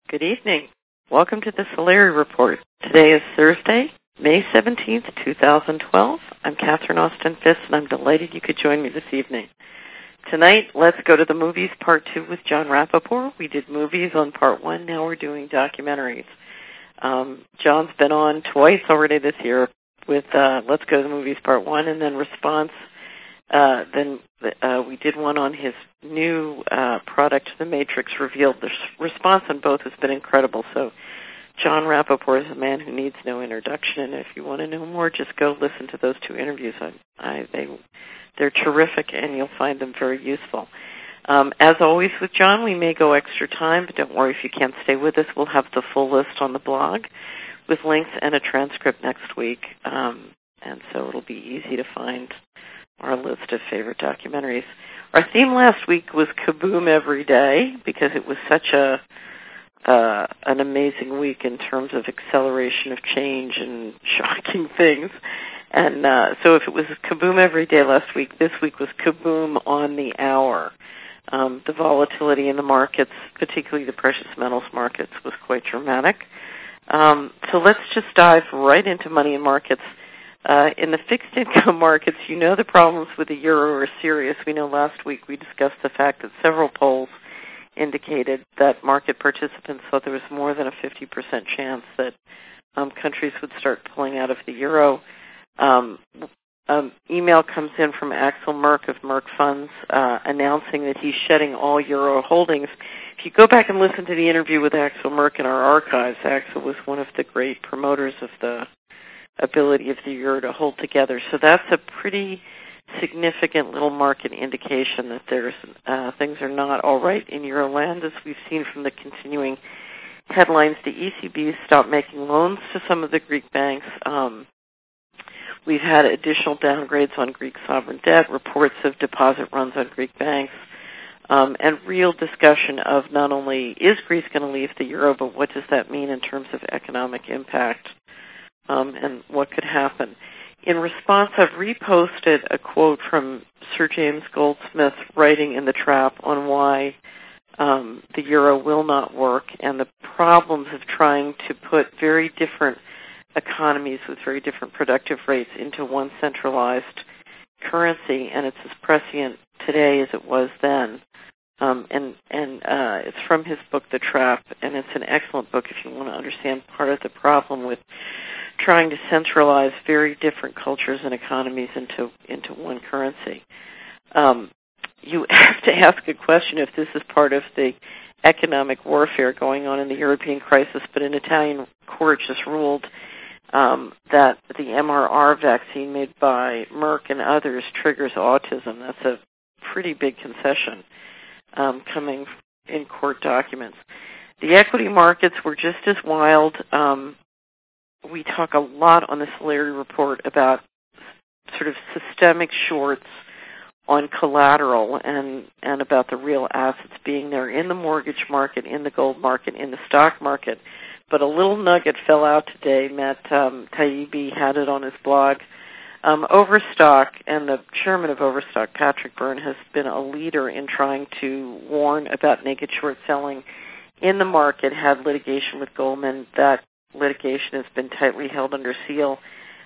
Good evening. Welcome to the Solari Report. Today is Thursday, May 17th, 2012. I'm Catherine Austin Fitz, and I'm delighted you could join me this evening. Tonight, let's go to the movies, Part 2 with Jon Rappoport. We did movies on Part 1. Now we're doing documentaries. John's been on twice already this year with Let's Go to the Movies Part 1, and then Response. We did one on his new product, The Matrix Revealed. The response on both has been incredible. So Jon Rappoport is a man who needs no introduction, and if you want to know more, just go listen to those two interviews. They're terrific, and you'll find them very useful. As always with Jon, we may go extra time, but don't worry if you can't stay with us. We'll have the full list on the blog with links and a transcript next week, and so it'll be easy to find our list of favorite documentaries. Our theme last week was Kaboom Every Day because it was such an amazing week in terms of acceleration of change and shocking things. And so if it was Kaboom Every Day last week, this week was Kaboom on the hour. The volatility in the markets, particularly the precious metals markets, was quite dramatic. So let's just dive right into money and markets. In the fixed income markets, you know the problems with the euro are serious. We know last week we discussed the fact that several polls indicated that market participants thought there was more than a 50% chance that countries would start pulling out of the euro. Email comes in from Axel Merck of Merck Funds announcing that he's shedding all euro holdings. If you go back and listen to the interview with Axel Merck in our archives, Axel was one of the great promoters of the ability of the euro to hold together. So that's a pretty significant little market indication that there's things are not all right in Euroland, as we've seen from the continuing headlines. The ECB stopped making loans to some of the Greek banks. We've had additional downgrades on Greek sovereign debt, reports of deposit runs on Greek banks, and real discussion of not only is Greece going to leave the euro, but what does that mean in terms of economic impact and what could happen. In response, I've reposted a quote from Sir James Goldsmith writing in The Trap on why the euro will not work and the problems of trying to put very different economies with very different productive rates into one centralized currency, and it's as prescient today as it was then. It's from his book, The Trap, and it's an excellent book if you want to understand part of the problem with trying to centralize very different cultures and economies into one currency. You have to ask a question if this is part of the economic warfare going on in the European crisis, but an Italian court just ruled that the MRR vaccine made by Merck and others triggers autism. That's a pretty big concession coming in court documents. The equity markets were just as wild. We talk a lot on the Solari Report about sort of systemic shorts on collateral and about the real assets being there in the mortgage market, in the gold market, in the stock market. But a little nugget fell out today. Matt Taibbi had it on his blog. Overstock and the chairman of Overstock, Patrick Byrne, has been a leader in trying to warn about naked short selling in the market, had litigation with Goldman. That litigation has been tightly held under seal.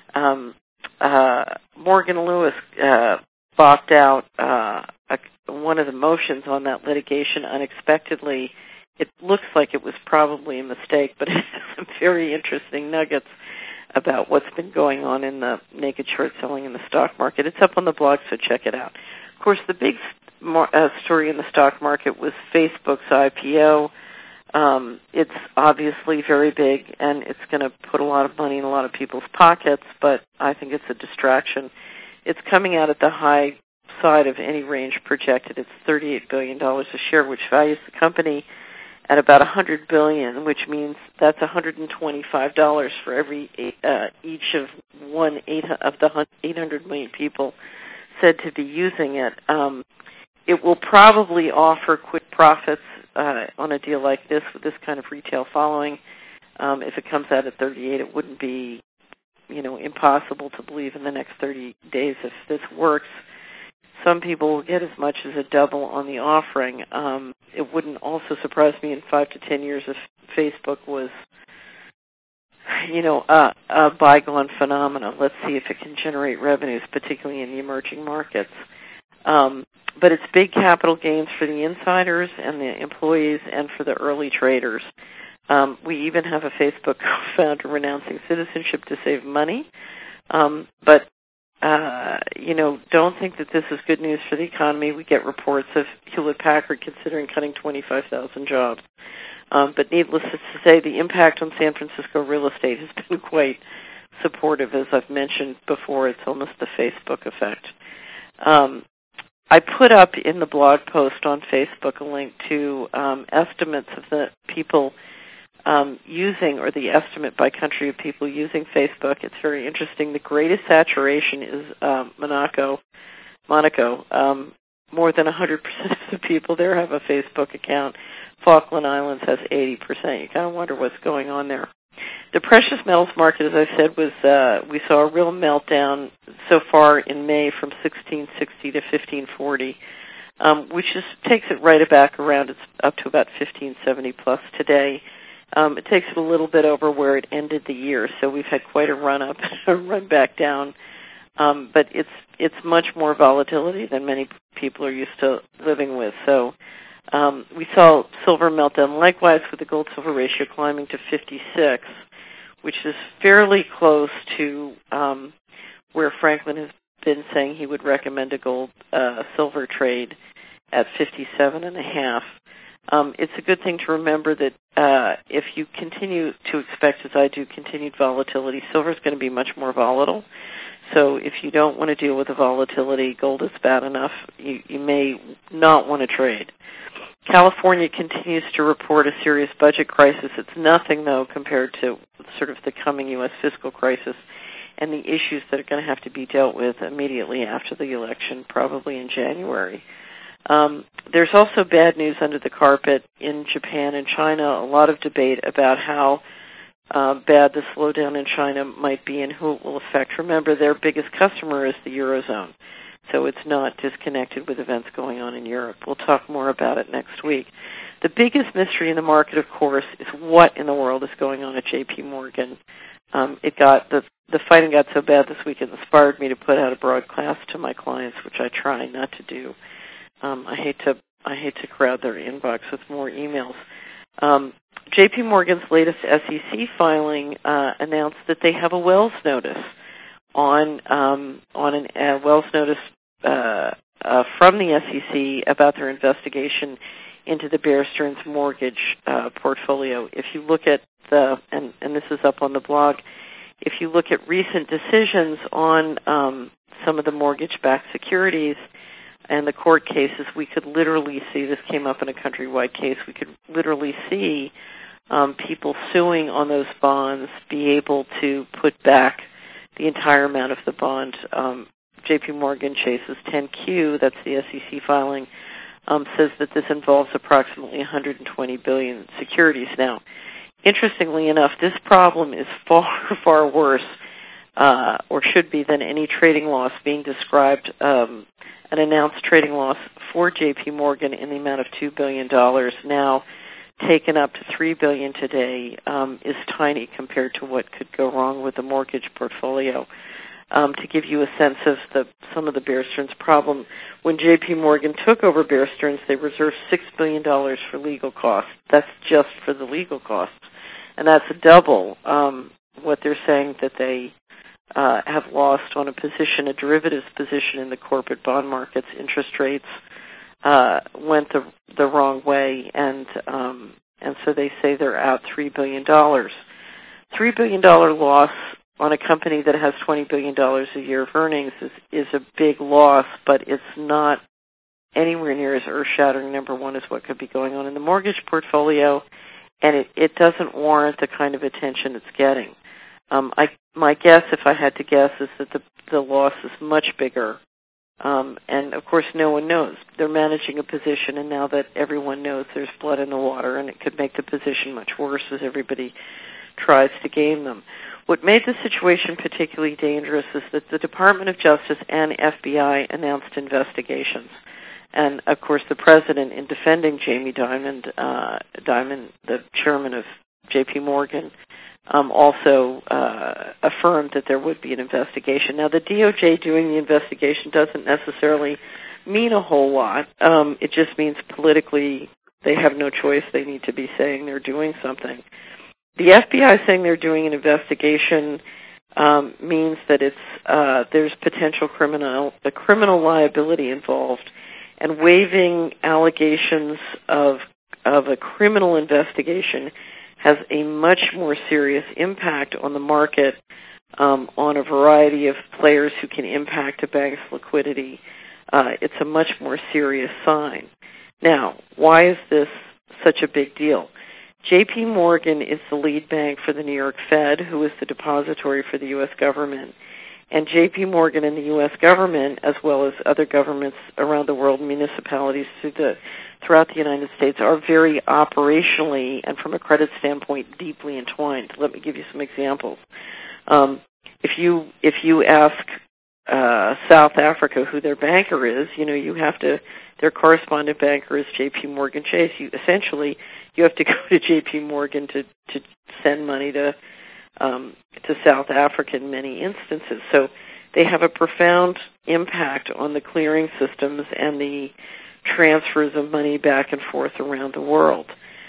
Morgan Lewis bopped out one of the motions on that litigation unexpectedly. It looks like it was probably a mistake, but it's some very interesting nuggets about what's been going on in the naked short selling in the stock market. It's up on the blog, so check it out. Of course, the big story in the stock market was Facebook's IPO. It's obviously very big, and it's going to put a lot of money in a lot of people's pockets, but I think it's a distraction. It's coming out at the high side of any range projected. It's $38 billion a share, which values the company at about $100 billion, which means that's $125 for every each of the 800 million people said to be using it. It will probably offer quick profits on a deal like this with this kind of retail following. If it comes out at 38, it wouldn't be, impossible to believe in the next 30 days if this works. Some people will get as much as a double on the offering. It wouldn't also surprise me in 5 to 10 years if Facebook was, a bygone phenomenon. Let's see if it can generate revenues, particularly in the emerging markets. But it's big capital gains for the insiders and the employees and for the early traders. We even have a Facebook founder renouncing citizenship to save money. But don't think that this is good news for the economy. We get reports of Hewlett-Packard considering cutting 25,000 jobs. But needless to say, the impact on San Francisco real estate has been quite supportive. As I've mentioned before, it's almost the Facebook effect. I put up in the blog post on Facebook a link to estimates of the people using, or the estimate by country of people using Facebook. It's very interesting. The greatest saturation is Monaco. More than 100% of the people there have a Facebook account. Falkland Islands has 80%. You kind of wonder what's going on there. The precious metals market, as I said, was we saw a real meltdown so far in May from 1660 to 1540, which takes it right back around. It's up to about 1570 plus today. It takes it a little bit over where it ended the year, so we've had quite a run up, a run back down. But it's much more volatility than many people are used to living with. So we saw silver meltdown likewise, with the gold-silver ratio climbing to 56, which is fairly close to where Franklin has been saying he would recommend a gold-silver trade at 57.5. It's a good thing to remember that if you continue to expect, as I do, continued volatility, silver is going to be much more volatile. So if you don't want to deal with the volatility, gold is bad enough, you may not want to trade. California continues to report a serious budget crisis. It's nothing, though, compared to sort of the coming U.S. fiscal crisis and the issues that are going to have to be dealt with immediately after the election, probably in January. There's also bad news under the carpet in Japan and China. A lot of debate about how bad the slowdown in China might be and who it will affect. Remember, their biggest customer is the Eurozone, so it's not disconnected with events going on in Europe. We'll talk more about it next week. The biggest mystery in the market, of course, is what in the world is going on at J.P. Morgan. The fighting got so bad this week it inspired me to put out a broadcast to my clients, which I try not to do. I hate to crowd their inbox with more emails. J.P. Morgan's latest SEC filing announced that they have a Wells notice on a Wells notice from the SEC about their investigation into the Bear Stearns mortgage portfolio. If you look at and this is up on the blog, if you look at recent decisions on some of the mortgage-backed securities and the court cases, we could literally see, this came up in a countrywide case, we could literally see people suing on those bonds be able to put back the entire amount of the bond. J.P. Morgan Chase's 10Q, that's the SEC filing, says that this involves approximately 120 billion securities. Now, interestingly enough, this problem is far, far worse, or should be, than any trading loss being described. An announced trading loss for J.P. Morgan in the amount of $2 billion, now taken up to $3 billion today, is tiny compared to what could go wrong with the mortgage portfolio. To give you a sense of some of the Bear Stearns problem, when J.P. Morgan took over Bear Stearns, they reserved $6 billion for legal costs. That's just for the legal costs, and that's double what they're saying that they have lost on a derivatives position in the corporate bond markets. Interest rates went the wrong way, and so they say they're out $3 billion. $3 billion loss on a company that has $20 billion a year of earnings is a big loss, but it's not anywhere near as earth-shattering, number one, as what could be going on in the mortgage portfolio, and it doesn't warrant the kind of attention it's getting. My guess, if I had to guess, is that the loss is much bigger. And, of course, no one knows. They're managing a position, and now that everyone knows there's blood in the water, and it could make the position much worse as everybody tries to game them. What made the situation particularly dangerous is that the Department of Justice and FBI announced investigations. And, of course, the president, in defending Jamie Dimon, the chairman of J.P. Morgan, also affirmed that there would be an investigation. Now, the DOJ doing the investigation doesn't necessarily mean a whole lot. It just means politically they have no choice. They need to be saying they're doing something. The FBI saying they're doing an investigation means that there's potential criminal liability involved, and waiving allegations of a criminal investigation has a much more serious impact on the market, on a variety of players who can impact a bank's liquidity. It's a much more serious sign. Now, why is this such a big deal? J.P. Morgan is the lead bank for the New York Fed, who is the depository for the U.S. government. And J.P. Morgan and the U.S. government, as well as other governments around the world, municipalities throughout the United States, are very operationally and from a credit standpoint deeply entwined. Let me give you some examples. If you ask South Africa who their banker is, their correspondent banker is J.P. Morgan Chase. You have to go to J.P. Morgan to send money to South Africa in many instances. So they have a profound impact on the clearing systems and the transfers of money back and forth around the world.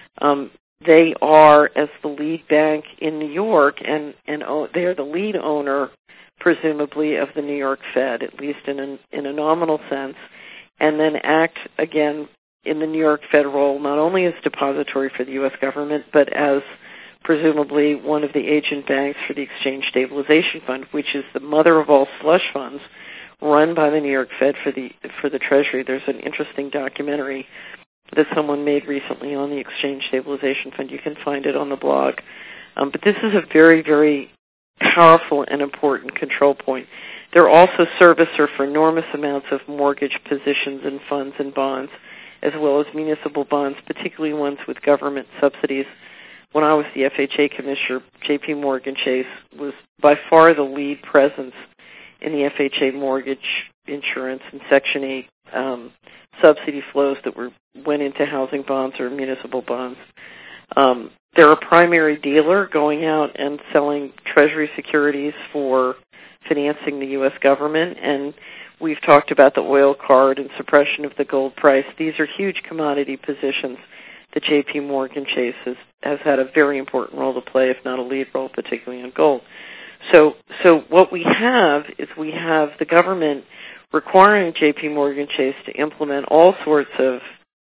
They are, as the lead bank in New York, and they are the lead owner, presumably, of the New York Fed, at least in a nominal sense, and then act, again, in the New York Fed role, not only as depository for the U.S. government, but as presumably one of the agent banks for the Exchange Stabilization Fund, which is the mother of all slush funds run by the New York Fed for the Treasury. There's an interesting documentary that someone made recently on the Exchange Stabilization Fund. You can find it on the blog. But this is a very, very powerful and important control point. They're also servicer for enormous amounts of mortgage positions and funds and bonds, as well as municipal bonds, particularly ones with government subsidies. When I was the FHA commissioner, J.P. Morgan Chase was by far the lead presence in the FHA mortgage insurance and Section 8 subsidy flows that went into housing bonds or municipal bonds. They're a primary dealer going out and selling Treasury securities for financing the U.S. government, and we've talked about the oil card and suppression of the gold price. These are huge commodity positions that J.P. Morgan Chase has had a very important role to play, if not a lead role, particularly on gold. So what we have is we have the government requiring J.P. Morgan Chase to implement all sorts of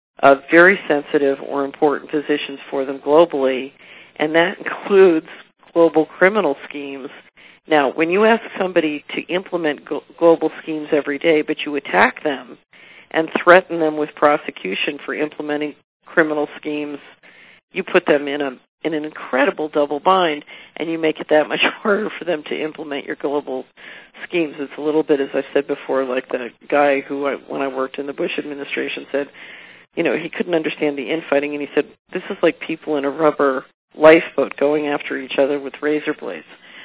very sensitive or important positions for them globally, and that includes global criminal schemes. Now, when you ask somebody to implement global schemes every day, but you attack them and threaten them with prosecution for implementing criminal schemes, you put them in an incredible double bind, and you make it that much harder for them to implement your global schemes. It's a little bit, as I said before, like the guy who, when I worked in the Bush administration, said, he couldn't understand the infighting, and he said, this is like people in a rubber lifeboat going after each other with razor blades.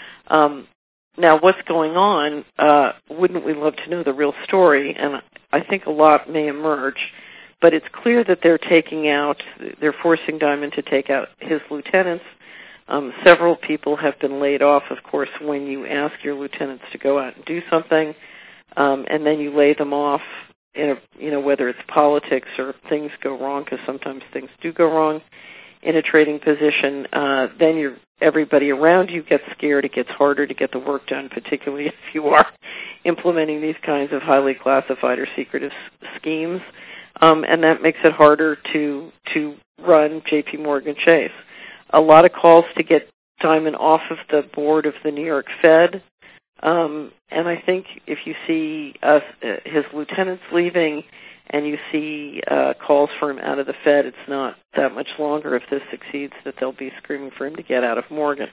Now, what's going on, wouldn't we love to know the real story, and I think a lot may emerge, but it's clear that they're forcing Dimon to take out his lieutenants. Several people have been laid off, of course, when you ask your lieutenants to go out and do something, and then you lay them off, whether it's politics or things go wrong, because sometimes things do go wrong in a trading position, then everybody around you gets scared. It gets harder to get the work done, particularly if you are implementing these kinds of highly classified or secretive schemes, and that makes it harder to run J.P. Morgan Chase. A lot of calls to get Dimon off of the board of the New York Fed, and I think if you see his lieutenants leaving and you see calls for him out of the Fed, it's not that much longer, if this succeeds, that they'll be screaming for him to get out of Morgan.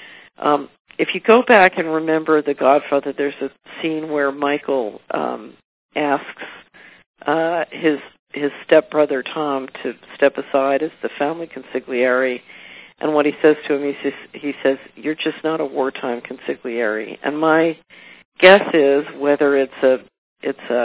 If you go back and remember The Godfather, there's a scene where Michael asks his stepbrother Tom to step aside as the family consigliere, and what he says to him, he says, "You're just not a wartime consigliere." And my guess is, whether it's a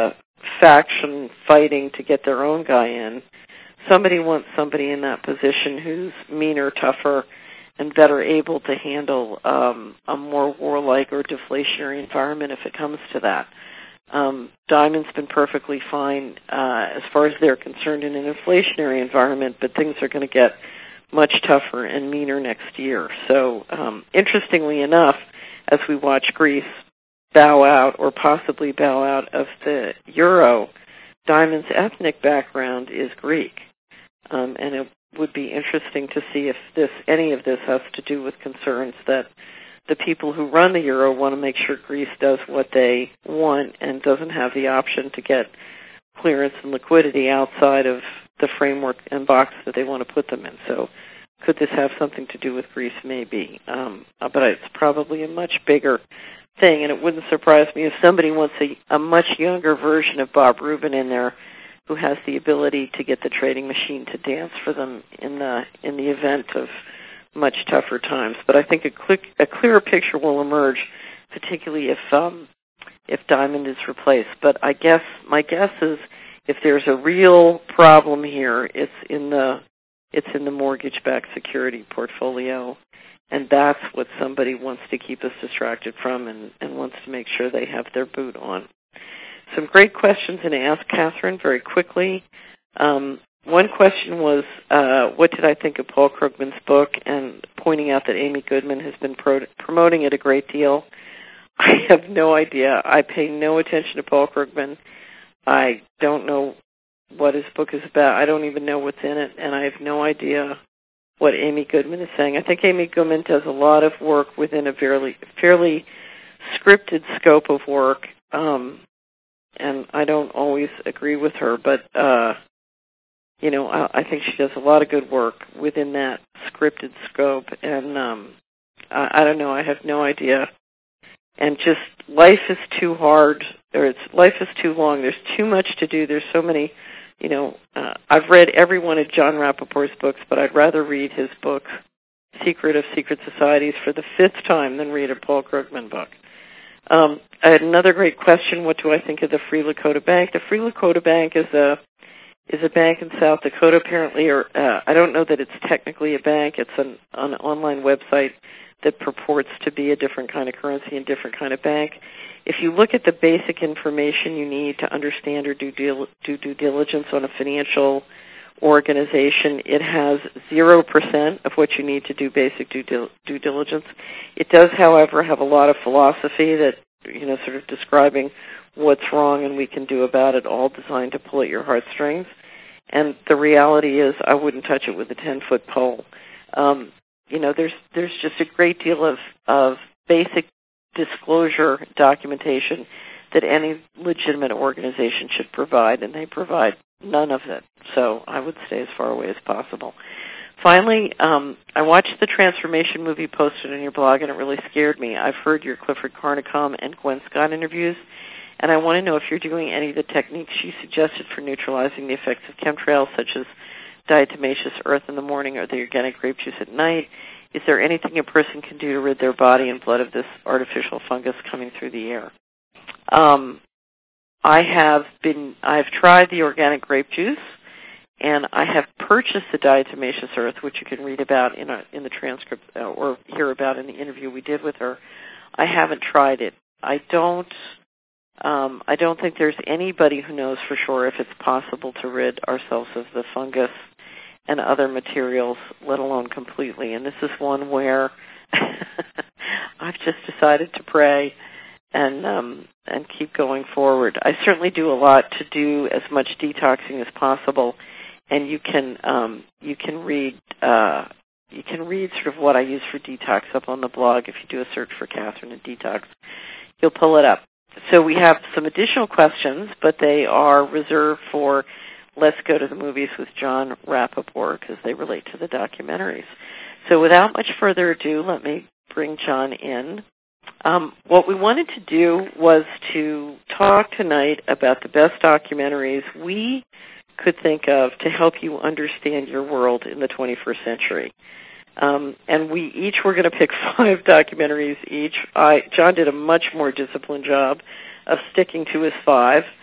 faction fighting to get their own guy in. Somebody wants somebody in that position who's meaner, tougher, and better able to handle a more warlike or deflationary environment if it comes to that. Diamond's been perfectly fine as far as they're concerned in an inflationary environment, but things are going to get much tougher and meaner next year. So interestingly enough, as we watch Greece bow out or possibly bow out of the euro, Diamond's ethnic background is Greek. And it would be interesting to see if any of this has to do with concerns that the people who run the euro want to make sure Greece does what they want and doesn't have the option to get clearance and liquidity outside of the framework and box that they want to put them in. So could this have something to do with Greece? Maybe. But it's probably a much bigger thing, and it wouldn't surprise me if somebody wants a much younger version of Bob Rubin in there who has the ability to get the trading machine to dance for them in the event of much tougher times. But I think a clearer picture will emerge, particularly if Diamond is replaced. But my guess is if there's a real problem here, it's in the mortgage-backed security portfolio, and that's what somebody wants to keep us distracted from and wants to make sure they have their boot on. Some great questions to ask Catherine very quickly. One question was, what did I think of Paul Krugman's book, and pointing out that Amy Goodman has been promoting it a great deal. I have no idea. I pay no attention to Paul Krugman. I don't know what his book is about. I don't even know what's in it, and I have no idea what Amy Goodman is saying. I think Amy Goodman does a lot of work within a fairly scripted scope of work, and I don't always agree with her, but I think she does a lot of good work within that scripted scope, and I don't know, I have no idea. And just life is too hard, or life is too long. There's too much to do. There's so many, I've read every one of John Rappaport's books, but I'd rather read his book, Secret of Secret Societies, for the 5th time than read a Paul Krugman book. I had another great question. What do I think of the Free Lakota Bank? The Free Lakota Bank is a bank in South Dakota, apparently, or I don't know that it's technically a bank. It's an online website that purports to be a different kind of currency and different kind of bank. If you look at the basic information you need to understand or do due diligence on a financial organization, it has 0% of what you need to do basic due diligence. It does, however, have a lot of philosophy that, sort of describing what's wrong and we can do about it, all designed to pull at your heartstrings. And the reality is I wouldn't touch it with a 10-foot pole. There's just a great deal of basic disclosure documentation that any legitimate organization should provide, and they provide none of it. So I would stay as far away as possible. Finally, I watched the Transformation movie posted on your blog, and it really scared me. I've heard your Clifford Carnicom and Gwen Scott interviews, and I want to know if you're doing any of the techniques you suggested for neutralizing the effects of chemtrails, such as diatomaceous earth in the morning or the organic grape juice at night. Is there anything a person can do to rid their body and blood of this artificial fungus coming through the air? I've tried the organic grape juice, and I have purchased the diatomaceous earth, which you can read about in the transcript or hear about in the interview we did with her. I haven't tried it. I don't think there's anybody who knows for sure if it's possible to rid ourselves of the fungus and other materials, let alone completely. And this is one where I've just decided to pray and keep going forward. I certainly do a lot to do as much detoxing as possible, and you can read sort of what I use for detox up on the blog. If you do a search for Catherine and detox, you'll pull it up. So we have some additional questions, but they are reserved for Let's Go to the Movies with John Rappaport because they relate to the documentaries. So without much further ado, let me bring John in. What we wanted to do was to talk tonight about the best documentaries we could think of to help you understand your world in the 21st century. And we each were going to pick 5 documentaries each. John did a much more disciplined job of sticking to his 5.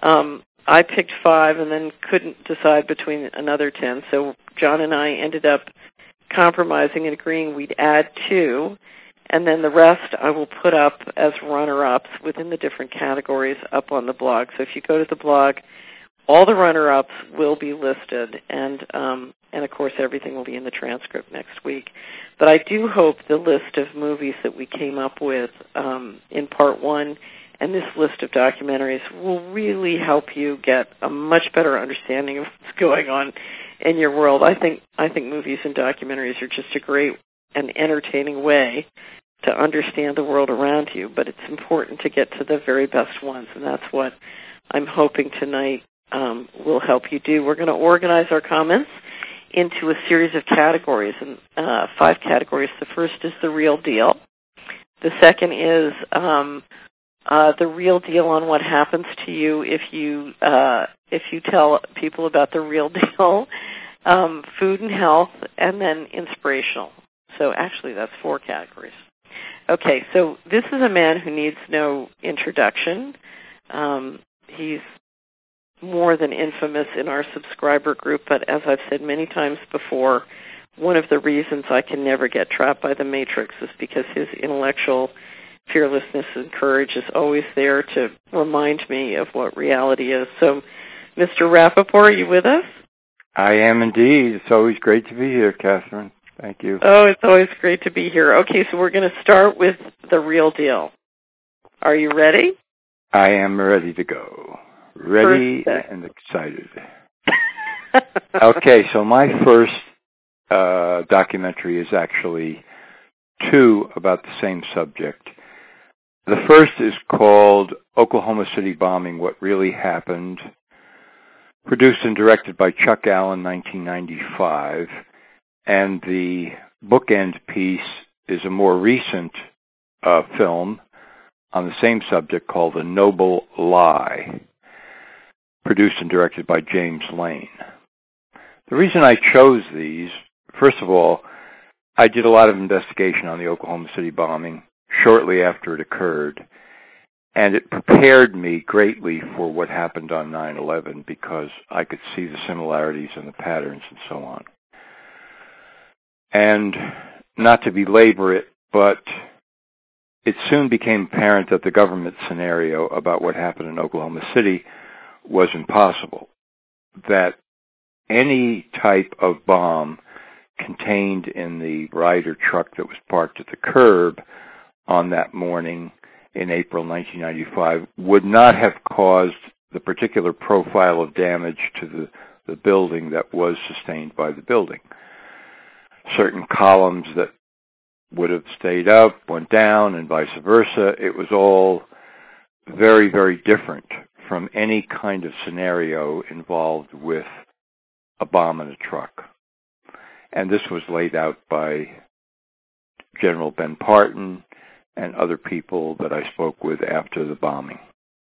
I picked 5 and then couldn't decide between another 10. So John and I ended up compromising and agreeing we'd add 2. And then the rest I will put up as runner-ups within the different categories up on the blog. So if you go to the blog, all the runner-ups will be listed, and of course everything will be in the transcript next week. But I do hope the list of movies that we came up with in part 1 and this list of documentaries will really help you get a much better understanding of what's going on in your world. I think movies and documentaries are just a great and entertaining way to understand the world around you, but it's important to get to the very best ones, and that's what I'm hoping tonight will help you do. We're going to organize our comments into a series of categories, and 5 categories. The first is the real deal. The second is the real deal on what happens to you if you tell people about the real deal, food and health, and then inspirational. So actually that's 4 categories. Okay, so this is a man who needs no introduction. He's more than infamous in our subscriber group, but as I've said many times before, one of the reasons I can never get trapped by the Matrix is because his intellectual fearlessness and courage is always there to remind me of what reality is. So, Mr. Rapoport, are you with us? I am indeed. It's always great to be here, Catherine. Thank you. Oh, it's always great to be here. Okay, so we're going to start with the real deal. Are you ready? I am ready to go. Ready and excited. Okay, so my first documentary is actually 2 about the same subject. The first is called Oklahoma City Bombing, What Really Happened, produced and directed by Chuck Allen, 1995. And the bookend piece is a more recent film on the same subject called The Noble Lie, produced and directed by James Lane. The reason I chose these, first of all, I did a lot of investigation on the Oklahoma City bombing shortly after it occurred, and it prepared me greatly for what happened on 9/11 because I could see the similarities and the patterns and so on. And not to belabor it, but it soon became apparent that the government scenario about what happened in Oklahoma City was impossible, that any type of bomb contained in the Ryder truck that was parked at the curb on that morning in April 1995 would not have caused the particular profile of damage to the building that was sustained by the building. Certain columns that would have stayed up went down and vice versa. It was all very, very different from any kind of scenario involved with a bomb in a truck. And this was laid out by General Ben Parton and other people that I spoke with after the bombing.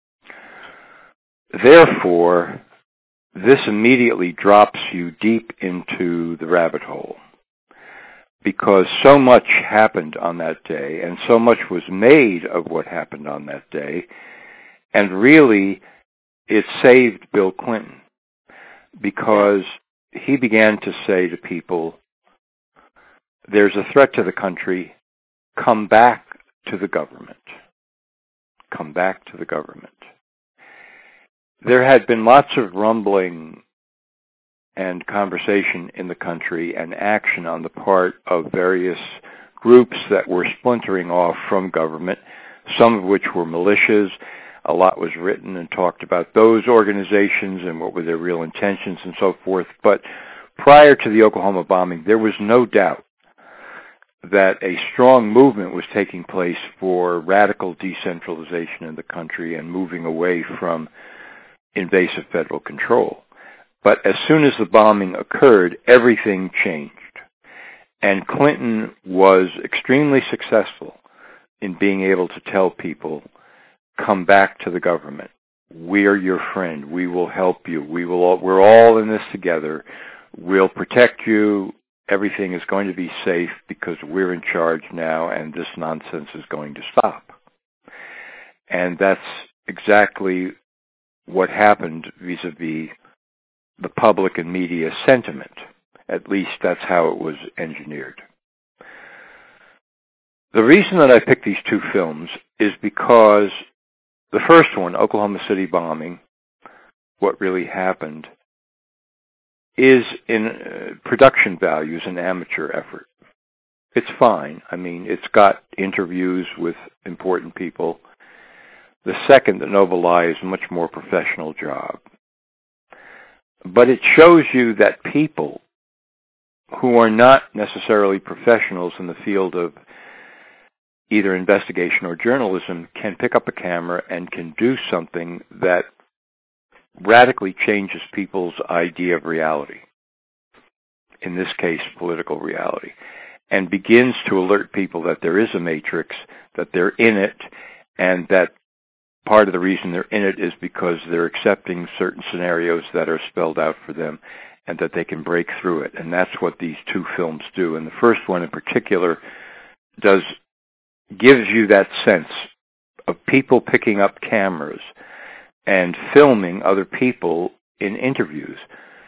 Therefore, this immediately drops you deep into the rabbit hole, because so much happened on that day, and so much was made of what happened on that day, and really it saved Bill Clinton, because he began to say to people, there's a threat to the country, come back to the government. Come back to the government. There had been lots of rumbling and conversation in the country and action on the part of various groups that were splintering off from government, some of which were militias. A lot was written and talked about those organizations and what were their real intentions and so forth. But prior to the Oklahoma bombing, there was no doubt that a strong movement was taking place for radical decentralization in the country and moving away from invasive federal control. But as soon as the bombing occurred, everything changed. And Clinton was extremely successful in being able to tell people, come back to the government. We are your friend. We will help you. We're all in this together. We'll protect you. Everything is going to be safe because we're in charge now, and this nonsense is going to stop. And that's exactly what happened vis-a-vis the public and media sentiment. At least that's how it was engineered. The reason that I picked these two films is because the first one, Oklahoma City bombing, what really happened, is in production values an amateur effort. It's fine. I mean, it's got interviews with important people. The second, The Noble Lie, is a much more professional job. But it shows you that people who are not necessarily professionals in the field of either investigation or journalism can pick up a camera and can do something that radically changes people's idea of reality, in this case, political reality, and begins to alert people that there is a matrix, that they're in it, and that part of the reason they're in it is because they're accepting certain scenarios that are spelled out for them and that they can break through it. And that's what these two films do. And the first one in particular gives you that sense of people picking up cameras and filming other people in interviews.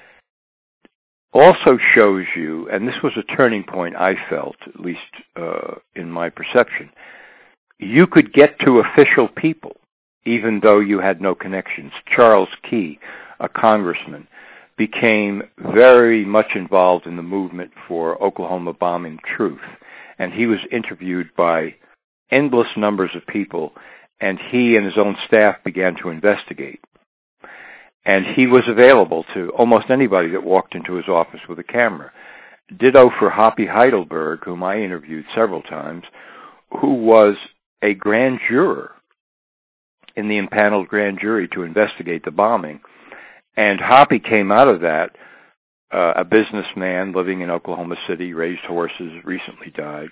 Also shows you, and this was a turning point I felt, at least in my perception, you could get to official people even though you had no connections. Charles Key, a congressman, became very much involved in the movement for Oklahoma bombing truth, and he was interviewed by endless numbers of people, and he and his own staff began to investigate. And he was available to almost anybody that walked into his office with a camera. Ditto for Hoppy Heidelberg, whom I interviewed several times, who was a grand juror in the impaneled grand jury to investigate the bombing. And Hoppy came out of that, a businessman living in Oklahoma City, raised horses, recently died.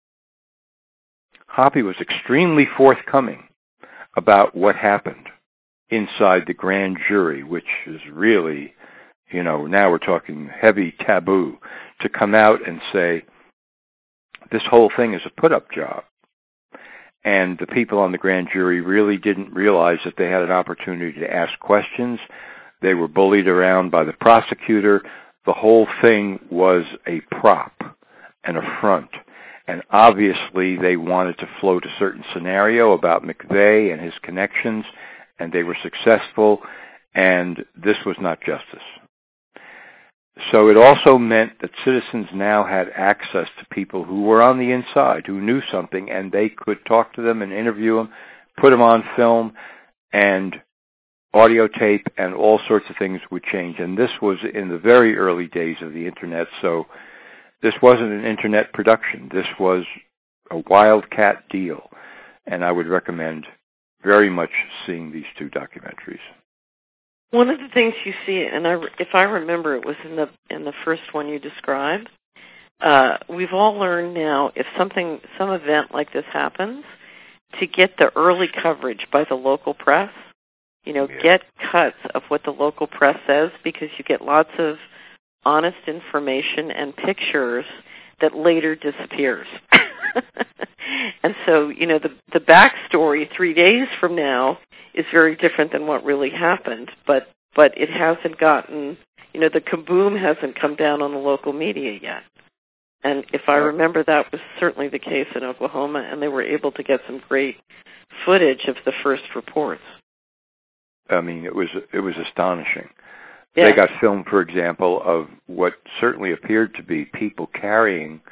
Hoppy was extremely forthcoming about what happened inside the grand jury, which is really, now we're talking heavy taboo, to come out and say, this whole thing is a put-up job. And the people on the grand jury really didn't realize that they had an opportunity to ask questions. They were bullied around by the prosecutor. The whole thing was a prop, an affront. And obviously they wanted to float a certain scenario about McVeigh and his connections, and they were successful, and this was not justice. So it also meant that citizens now had access to people who were on the inside, who knew something, and they could talk to them and interview them, put them on film, and audio tape, and all sorts of things would change. And this was in the very early days of the Internet, so this wasn't an Internet production. This was a wildcat deal, and I would recommend very much seeing these two documentaries. One of the things you see, and if I remember, it was in the first one you described. We've all learned now, if some event like this happens, to get the early coverage by the local press. Get cuts of what the local press says, because you get lots of honest information and pictures that later disappears. And so, the backstory 3 days from now is very different than what really happened, but it hasn't gotten, the kaboom hasn't come down on the local media yet. And if I remember, that was certainly the case in Oklahoma, and they were able to get some great footage of the first reports. I mean, it was astonishing. Yeah. They got film, for example, of what certainly appeared to be people carrying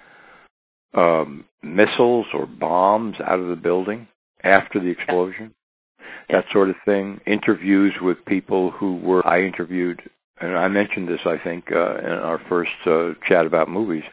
missiles or bombs out of the building after the explosion. That sort of thing. Interviews with people I interviewed, and I mentioned this, I think, in our first chat about movies,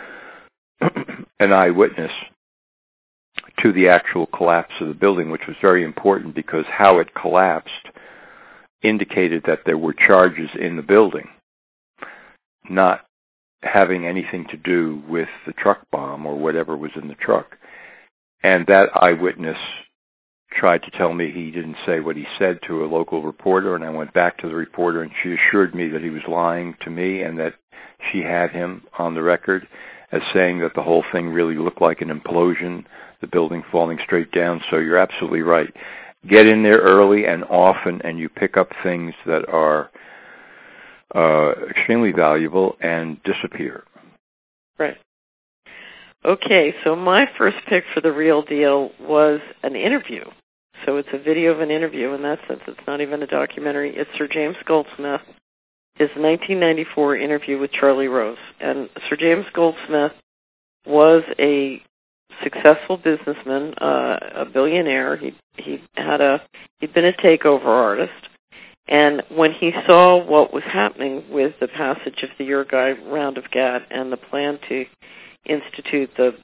an eyewitness to the actual collapse of the building, which was very important because how it collapsed indicated that there were charges in the building, not having anything to do with the truck bomb or whatever was in the truck. And that eyewitness tried to tell me he didn't say what he said to a local reporter, and I went back to the reporter, and she assured me that he was lying to me and that she had him on the record as saying that the whole thing really looked like an implosion, the building falling straight down. So you're absolutely right. get in there early and often, and you pick up things that are extremely valuable and disappear. Right. Okay, so my first pick for the real deal was an interview. So it's a video of an interview. In that sense, it's not even a documentary. It's Sir James Goldsmith, his 1994 interview with Charlie Rose. And Sir James Goldsmith was a successful businessman, a billionaire. He'd been a takeover artist. And when he saw what was happening with the passage of the Uruguay Round of GATT and the plan to institute the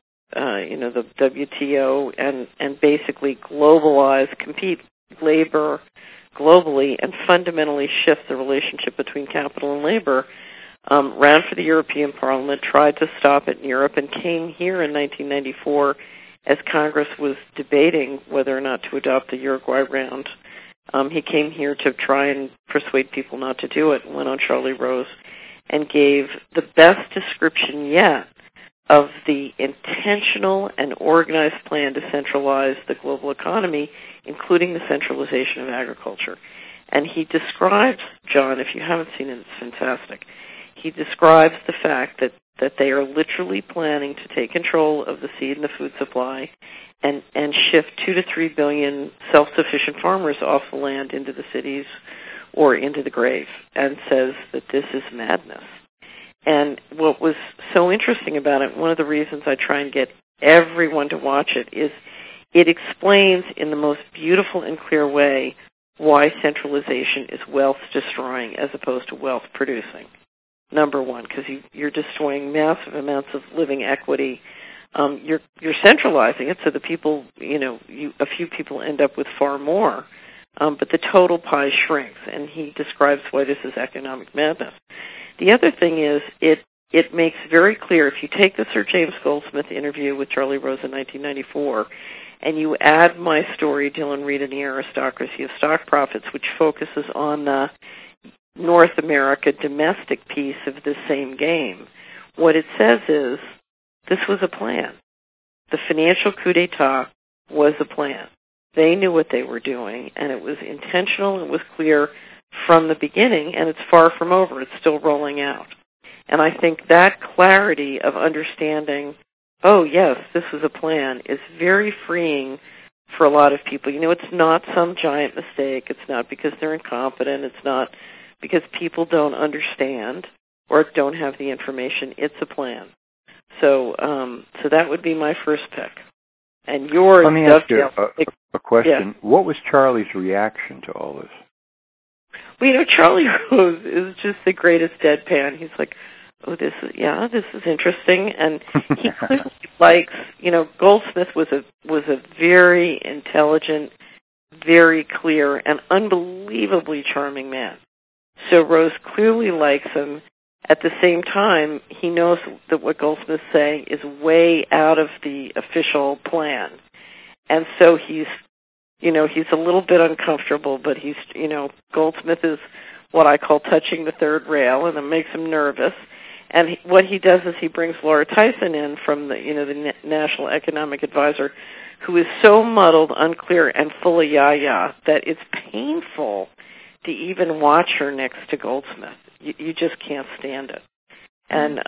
WTO and basically globalize, compete labor globally and fundamentally shift the relationship between capital and labor, ran for the European Parliament, tried to stop it in Europe, and came here in 1994 as Congress was debating whether or not to adopt the Uruguay Round. He came here to try and persuade people not to do it, went on Charlie Rose, and gave the best description yet of the intentional and organized plan to centralize the global economy, including the centralization of agriculture. And he describes, John, if you haven't seen it, it's fantastic. He describes the fact that they are literally planning to take control of the seed and the food supply and shift 2 to 3 billion self-sufficient farmers off the land into the cities or into the grave, and says that this is madness. And what was so interesting about it, one of the reasons I try and get everyone to watch it, is it explains in the most beautiful and clear way why centralization is wealth-destroying as opposed to wealth-producing. Number one, because you're destroying massive amounts of living equity. You're centralizing it so the people, a few people end up with far more, but the total pie shrinks, and he describes why this is economic madness. The other thing is it makes very clear, if you take the Sir James Goldsmith interview with Charlie Rose in 1994, and you add my story, Dylan Reed and the Aristocracy of Stock Profits, which focuses on the North America domestic piece of the same game, what it says is this was a plan. The financial coup d'etat was a plan. They knew what they were doing, and it was intentional, it was clear from the beginning, and it's far from over. It's still rolling out. And I think that clarity of understanding, oh, yes, this was a plan, is very freeing for a lot of people. It's not some giant mistake. It's not because they're incompetent. It's not because people don't understand or don't have the information. It's a plan. So that would be my first pick. And yours, let me ask you a question. Yeah. What was Charlie's reaction to all this? Well, Charlie Rose is just the greatest deadpan. He's like, oh, this is interesting. And he clearly likes, Goldsmith was a very intelligent, very clear, and unbelievably charming man. So Rose clearly likes him. At the same time, he knows that what Goldsmith's saying is way out of the official plan. And so he's a little bit uncomfortable, but Goldsmith is what I call touching the third rail, and it makes him nervous. And what he does is he brings Laura Tyson in from the National Economic Advisor, who is so muddled, unclear, and full of yah-yah that it's painful to even watch her next to Goldsmith. You just can't stand it. And,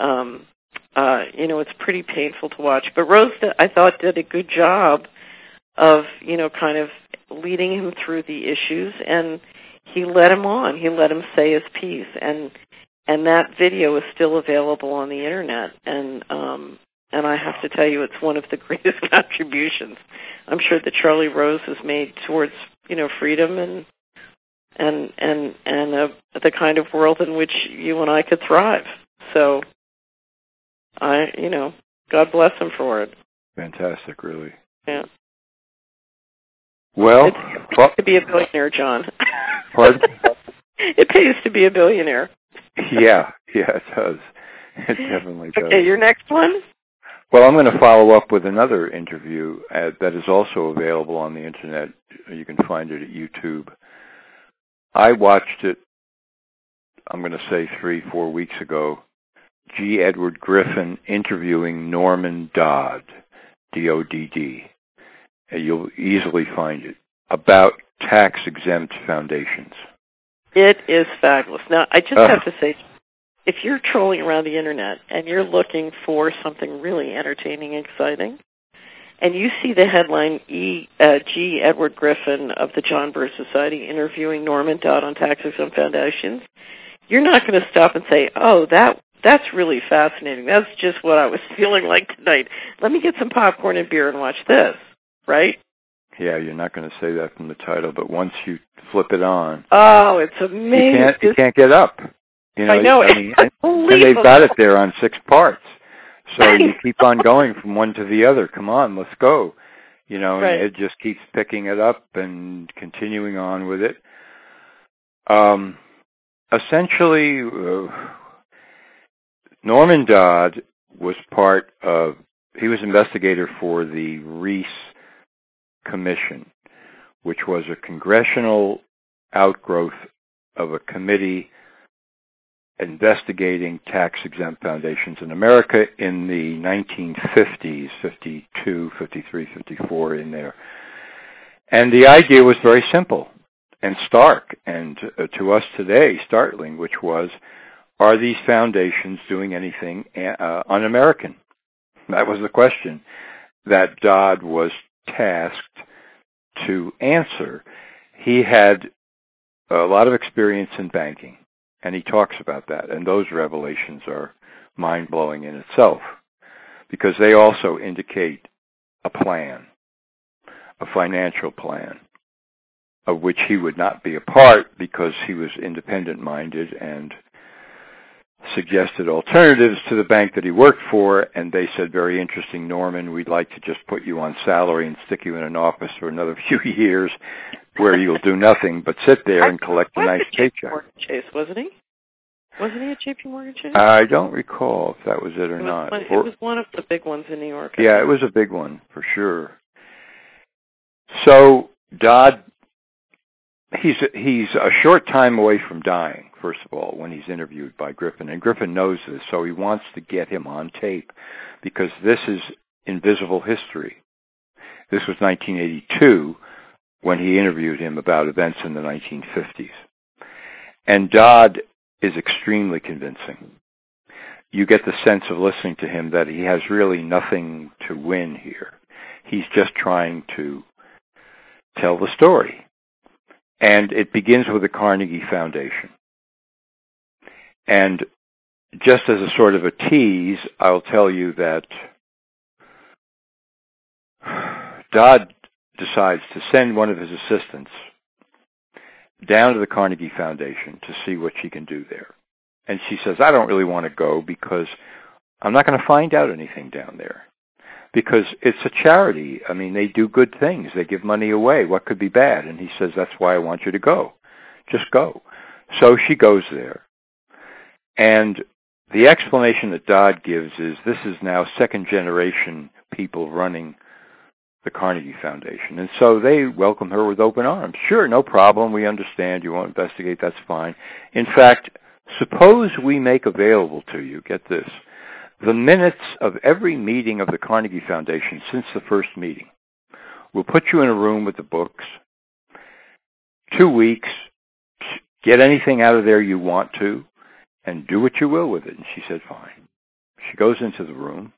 it's pretty painful to watch. But Rose, I thought, did a good job of, kind of leading him through the issues, and he let him on. He let him say his piece. And that video is still available on the Internet. And I have to tell you, it's one of the greatest contributions I'm sure that Charlie Rose has made towards, freedom and the kind of world in which you and I could thrive. So, God bless him for it. Fantastic, really. Yeah. Well, it pays to be a billionaire, John. Pardon? It pays to be a billionaire. Yeah, it does. It definitely does. Okay, your next one? Well, I'm going to follow up with another interview that is also available on the Internet. You can find it at YouTube. I watched it, I'm going to say 3-4 weeks ago, G. Edward Griffin interviewing Norman Dodd, D-O-D-D. You'll easily find it about tax-exempt foundations. It is fabulous. Now, I just have to say, if you're trolling around the Internet and you're looking for something really entertaining and exciting, and you see the headline, G. Edward Griffin of the John Birch Society interviewing Norman Dodd on tax-exempt foundations, you're not going to stop and say, oh, that's really fascinating. That's just what I was feeling like tonight. Let me get some popcorn and beer and watch this, right? Yeah, you're not going to say that from the title, but once you flip it on, oh, it's amazing. You can't get up. You know, I know. And they've got it there on 6 parts, so you keep on going from one to the other. Come on, let's go. You know, and Ed just keeps picking it up and continuing on with it. Essentially, Norman Dodd was he was investigator for the Reese Commission, which was a congressional outgrowth of a committee investigating tax-exempt foundations in America in the 1950s, 52, 53, 54 in there. And the idea was very simple and stark, and to us today, startling, which was, are these foundations doing anything un-American? That was the question that Dodd was tasked to answer. He had a lot of experience in banking, and he talks about that, and those revelations are mind-blowing in itself, because they also indicate a plan, a financial plan, of which he would not be a part because he was independent-minded and suggested alternatives to the bank that he worked for, and they said, very interesting, Norman, we'd like to just put you on salary and stick you in an office for another few years where you'll do nothing but sit there and collect a nice paycheck. Chase, wasn't he? Wasn't he at J.P. Morgan Chase? I don't recall if that was it or not. It was one of the big ones in New York. Yeah, it was a big one, for sure. So Dodd, he's a short time away from dying, first of all, when he's interviewed by Griffin. And Griffin knows this, so he wants to get him on tape, because this is invisible history. This was 1982, when he interviewed him about events in the 1950s. And Dodd is extremely convincing. You get the sense of listening to him that he has really nothing to win here. He's just trying to tell the story. And it begins with the Carnegie Foundation. And just as a sort of a tease, I'll tell you that Dodd decides to send one of his assistants down to the Carnegie Foundation to see what she can do there. And she says, I don't really want to go because I'm not going to find out anything down there. Because it's a charity. I mean, they do good things. They give money away. What could be bad? And he says, that's why I want you to go. Just go. So she goes there. And the explanation that Dodd gives is this is now second-generation people running the Carnegie Foundation. And so they welcome her with open arms. Sure, no problem. We understand. You won't investigate. That's fine. In fact, suppose we make available to you, get this, the minutes of every meeting of the Carnegie Foundation since the first meeting. We'll put you in a room with the books. 2 weeks. Get anything out of there you want to, and do what you will with it. And she said, fine. She goes into the room.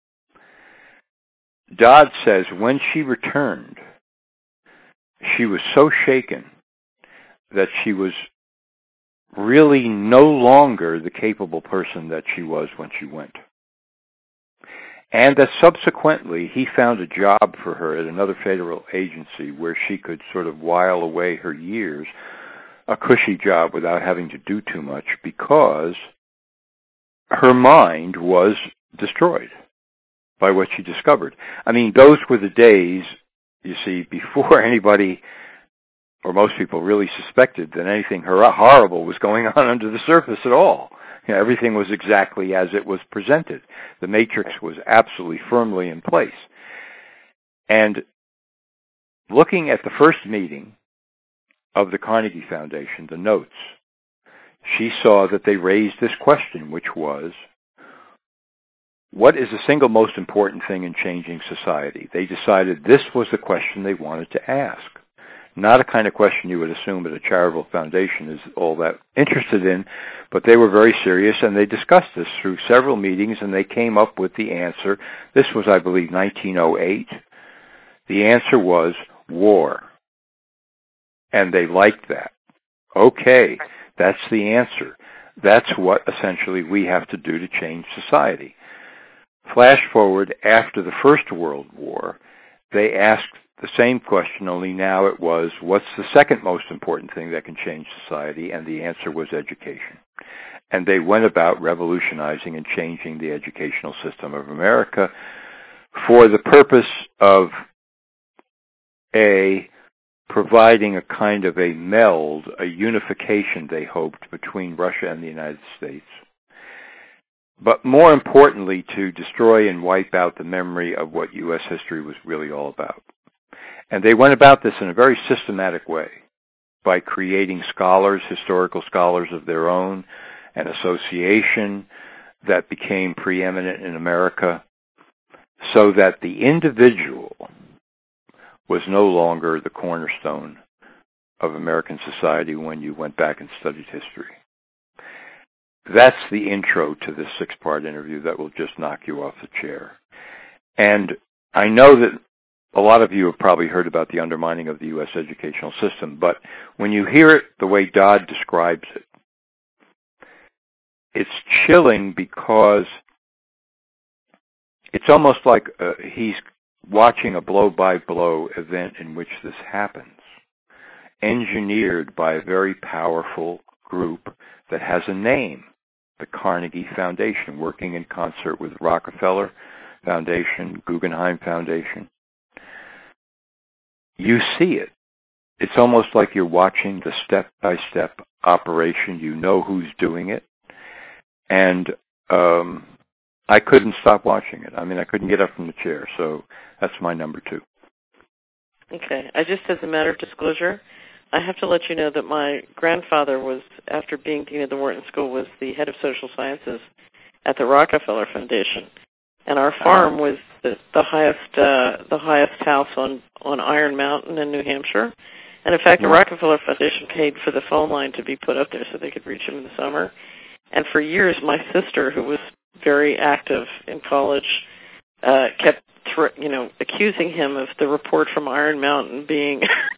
Dodd says when she returned, she was so shaken that she was really no longer the capable person that she was when she went. And that subsequently he found a job for her at another federal agency where she could sort of while away her years, a cushy job without having to do too much, because her mind was destroyed by what she discovered. I mean, those were the days, you see, before anybody or most people really suspected that anything horrible was going on under the surface at all. You know, everything was exactly as it was presented. The matrix was absolutely firmly in place. And looking at the first meeting of the Carnegie Foundation, the notes, she saw that they raised this question, which was, what is the single most important thing in changing society? They decided this was the question they wanted to ask. Not a kind of question you would assume that a charitable foundation is all that interested in, but they were very serious, and they discussed this through several meetings, and they came up with the answer. This was, I believe, 1908. The answer was war. And they liked that. Okay, that's the answer. That's what essentially we have to do to change society. Flash forward after the First World War, they asked the same question, only now it was, what's the second most important thing that can change society? And the answer was education. And they went about revolutionizing and changing the educational system of America for the purpose of, providing a kind of a meld, a unification, they hoped, between Russia and the United States. But more importantly, to destroy and wipe out the memory of what U.S. history was really all about. And they went about this in a very systematic way by creating scholars, historical scholars of their own, an association that became preeminent in America, so that the individual was no longer the cornerstone of American society when you went back and studied history. That's the intro to this 6-part interview that will just knock you off the chair. And I know that a lot of you have probably heard about the undermining of the U.S. educational system, but when you hear it the way Dodd describes it, it's chilling because it's almost like he's watching a blow-by-blow event in which this happens, engineered by a very powerful group that has a name, the Carnegie Foundation, working in concert with Rockefeller Foundation, Guggenheim Foundation. You see it. It's almost like you're watching the step-by-step operation. You know who's doing it. And I couldn't stop watching it. I mean, I couldn't get up from the chair. So that's my number 2. Okay. I just, as a matter of disclosure, I have to let you know that my grandfather was, after being dean of the Wharton School, was the head of social sciences at the Rockefeller Foundation. And our farm was the highest house on Iron Mountain in New Hampshire. And in fact, the Rockefeller Foundation paid for the phone line to be put up there so they could reach him in the summer. And for years, my sister, who was very active in college, kept accusing him of the report from Iron Mountain being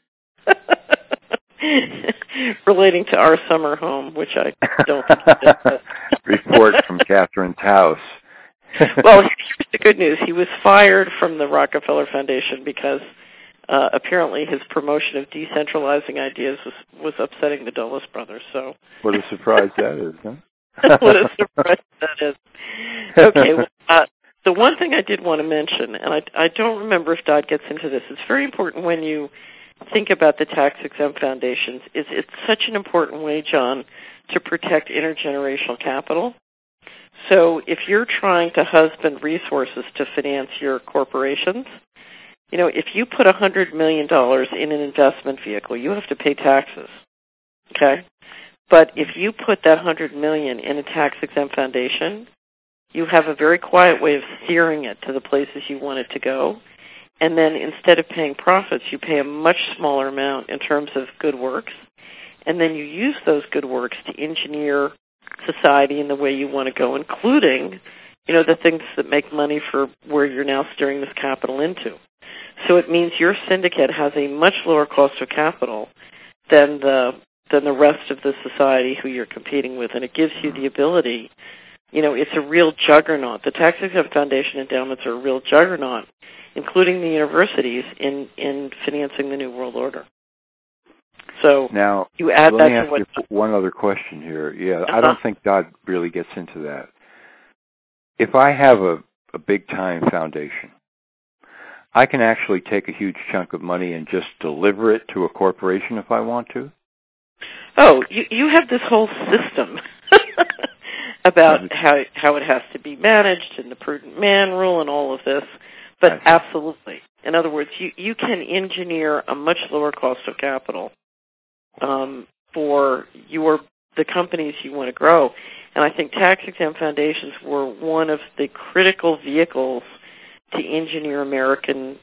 relating to our summer home, which I don't think it does. Report from Catherine's house. Well, here's the good news. He was fired from the Rockefeller Foundation because apparently his promotion of decentralizing ideas was upsetting the Dulles brothers. So what a surprise that is, huh? What a surprise that is. Okay, well, the one thing I did want to mention, and I don't remember if Dodd gets into this, it's very important when you think about the tax-exempt foundations, it's such an important way, John, to protect intergenerational capital. So if you're trying to husband resources to finance your corporations, if you put $100 million in an investment vehicle, you have to pay taxes, okay? But if you put that $100 million in a tax-exempt foundation, you have a very quiet way of steering it to the places you want it to go. And then instead of paying profits, you pay a much smaller amount in terms of good works. And then you use those good works to engineer society in the way you want to go, including, the things that make money for where you're now steering this capital into. So it means your syndicate has a much lower cost of capital than the rest of the society who you're competing with, and it gives you the ability, it's a real juggernaut. The tax-exempt foundation endowments are a real juggernaut, including the universities, in financing the New World Order. So now, you add let that me to ask what... you one other question here. Yeah, I don't think Dodd really gets into that. If I have a big-time foundation, I can actually take a huge chunk of money and just deliver it to a corporation if I want to? Oh, you have this whole system about how it has to be managed and the prudent man rule and all of this. But absolutely. In other words, you can engineer a much lower cost of capital for the companies you want to grow. And I think tax-exempt foundations were one of the critical vehicles to engineer American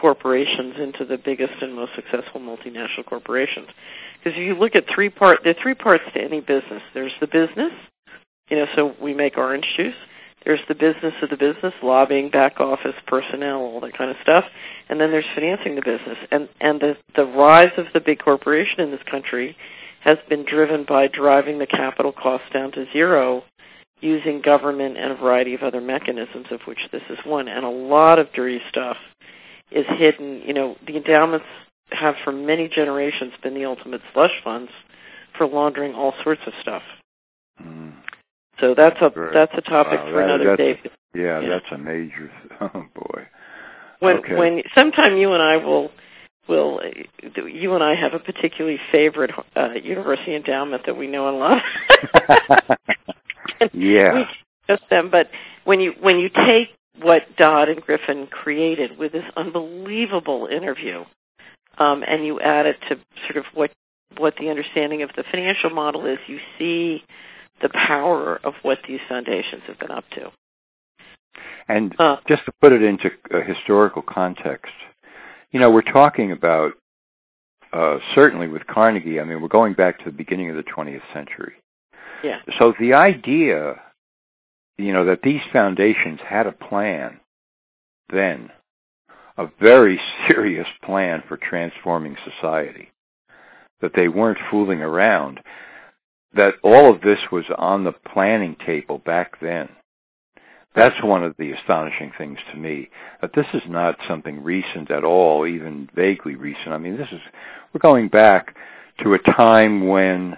corporations into the biggest and most successful multinational corporations. Because if you look at there are three parts to any business. There's the business, so we make orange juice. There's the business of the business, lobbying, back office, personnel, all that kind of stuff. And then there's financing the business. And the rise of the big corporation in this country has been driven by driving the capital costs down to zero using government and a variety of other mechanisms, of which this is one. And a lot of dirty stuff is hidden. The endowments have for many generations been the ultimate slush funds for laundering all sorts of stuff. Mm. So that's a topic for another day. Yeah, that's a major. Oh boy. When sometime you and I you and I have a particularly favorite university endowment that we know and love. Yeah. We discuss them, but when you take what Dodd and Griffin created with this unbelievable interview, and you add it to sort of what the understanding of the financial model is, you see the power of what these foundations have been up to. And just to put it into a historical context, we're talking about, certainly with Carnegie, we're going back to the beginning of the 20th century. Yeah. So the idea, that these foundations had a plan then, a very serious plan for transforming society, that they weren't fooling around, that all of this was on the planning table back then. That's one of the astonishing things to me, that this is not something recent at all, even vaguely recent. We're going back to a time when,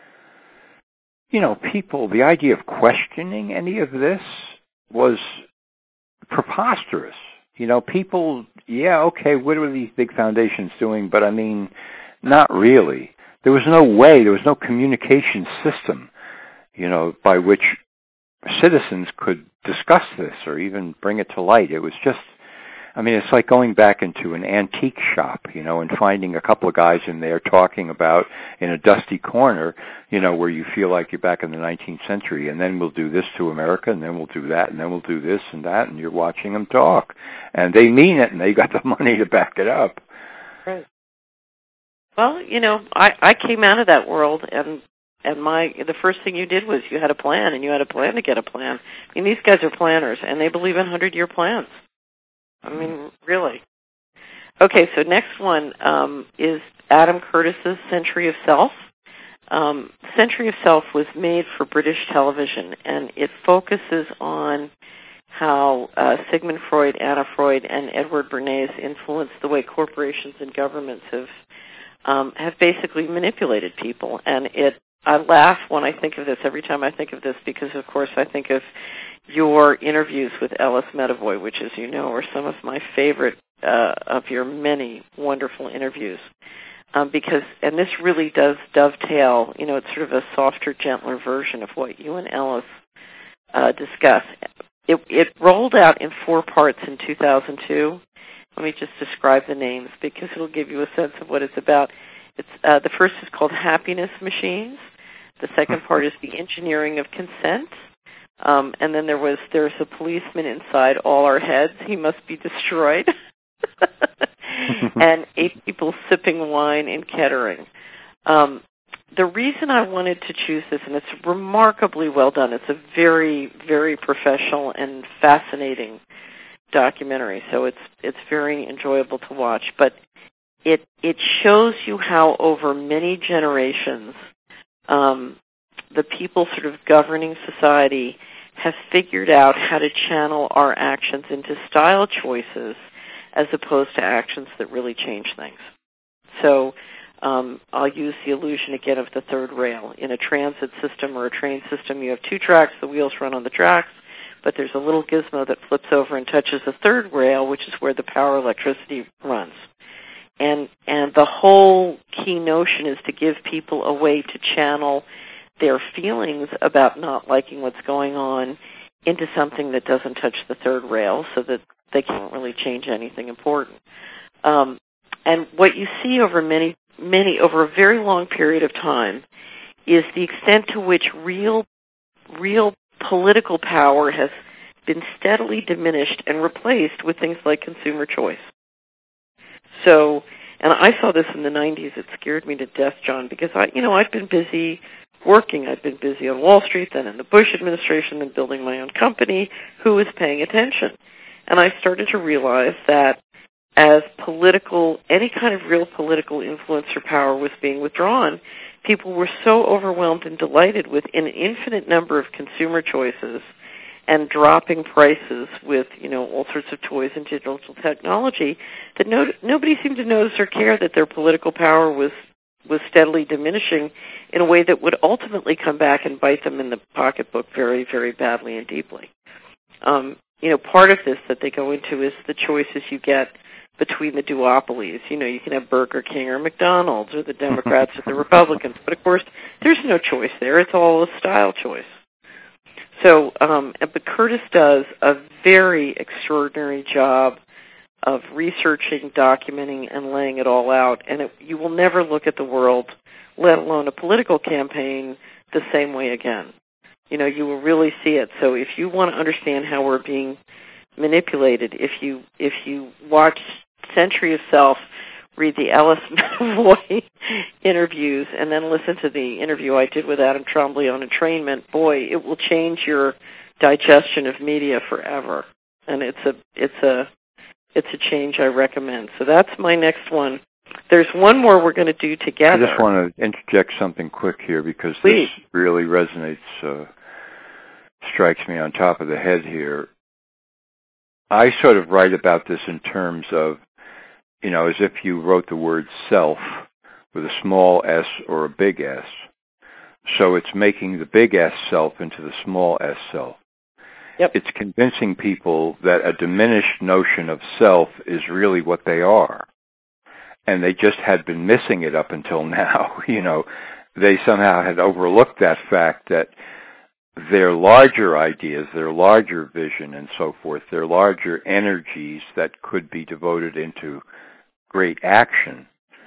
people, the idea of questioning any of this was preposterous. People, what are these big foundations doing? But not really. There was no way, there was no communication system, by which citizens could discuss this or even bring it to light. It was just, it's like going back into an antique shop, and finding a couple of guys in there talking about in a dusty corner, where you feel like you're back in the 19th century, and then we'll do this to America, and then we'll do that, and then we'll do this and that, and you're watching them talk. And they mean it, and they got the money to back it up. Right. Well, I came out of that world, and the first thing you did was you had a plan, and you had a plan to get a plan. These guys are planners, and they believe in 100-year plans. Really. Okay, so next one is Adam Curtis's Century of Self. Century of Self was made for British television, and it focuses on how Sigmund Freud, Anna Freud, and Edward Bernays influenced the way corporations and governments have basically manipulated people. And I laugh when I think of this, every time I think of this, because, of course, I think of your interviews with Ellis Medavoy, which, as you know, are some of my favorite of your many wonderful interviews. And this really does dovetail, it's sort of a softer, gentler version of what you and Ellis discuss. It rolled out in 4 parts in 2002. Let me just describe the names because it'll give you a sense of what it's about. It's the first is called Happiness Machines. The second part is The Engineering of Consent. And then there's a policeman inside all our heads. He must be destroyed. And 8 people sipping wine in Kettering. The reason I wanted to choose this, and it's remarkably well done, it's a very, very professional and fascinating documentary, so it's very enjoyable to watch. But it shows you how over many generations the people sort of governing society have figured out how to channel our actions into style choices as opposed to actions that really change things. So I'll use the illusion again of the third rail. In a transit system or a train system, you have 2 tracks, the wheels run on the tracks, but there's a little gizmo that flips over and touches the third rail, which is where the power electricity runs. And the whole key notion is to give people a way to channel their feelings about not liking what's going on into something that doesn't touch the third rail so that they can't really change anything important. And what you see over over a very long period of time is the extent to which real political power has been steadily diminished and replaced with things like consumer choice. So, and I saw this in the 90s. It scared me to death, John, because I'd been busy working. I'd been busy on Wall Street, then in the Bush administration, then building my own company. Who was paying attention? And I started to realize that as any kind of real political influence or power was being withdrawn, people were so overwhelmed and delighted with an infinite number of consumer choices and dropping prices with, all sorts of toys and digital technology that nobody seemed to notice or care that their political power was steadily diminishing in a way that would ultimately come back and bite them in the pocketbook very, very badly and deeply. Part of this that they go into is the choices you get between the duopolies. You can have Burger King or McDonald's or the Democrats or the Republicans, but of course there's no choice there. It's all a style choice. So, but Curtis does a very extraordinary job of researching, documenting, and laying it all out. And you will never look at the world, let alone a political campaign, the same way again. You will really see it. So if you want to understand how we're being manipulated, if you watch Century of Self, read the Alice McAvoy interviews, and then listen to the interview I did with Adam Trombley on entrainment, boy, it will change your digestion of media forever. And it's a change I recommend. So that's my next one. There's one more we're going to do together. I just want to interject something quick here because Please. This really resonates, strikes me on top of the head here. I sort of write about this in terms of, as if you wrote the word self with a small s or a big S. So it's making the big S self into the small s self. Yep. It's convincing people that a diminished notion of self is really what they are. And they just had been missing it up until now. They somehow had overlooked that fact that their larger ideas, their larger vision and so forth, their larger energies that could be devoted into great action,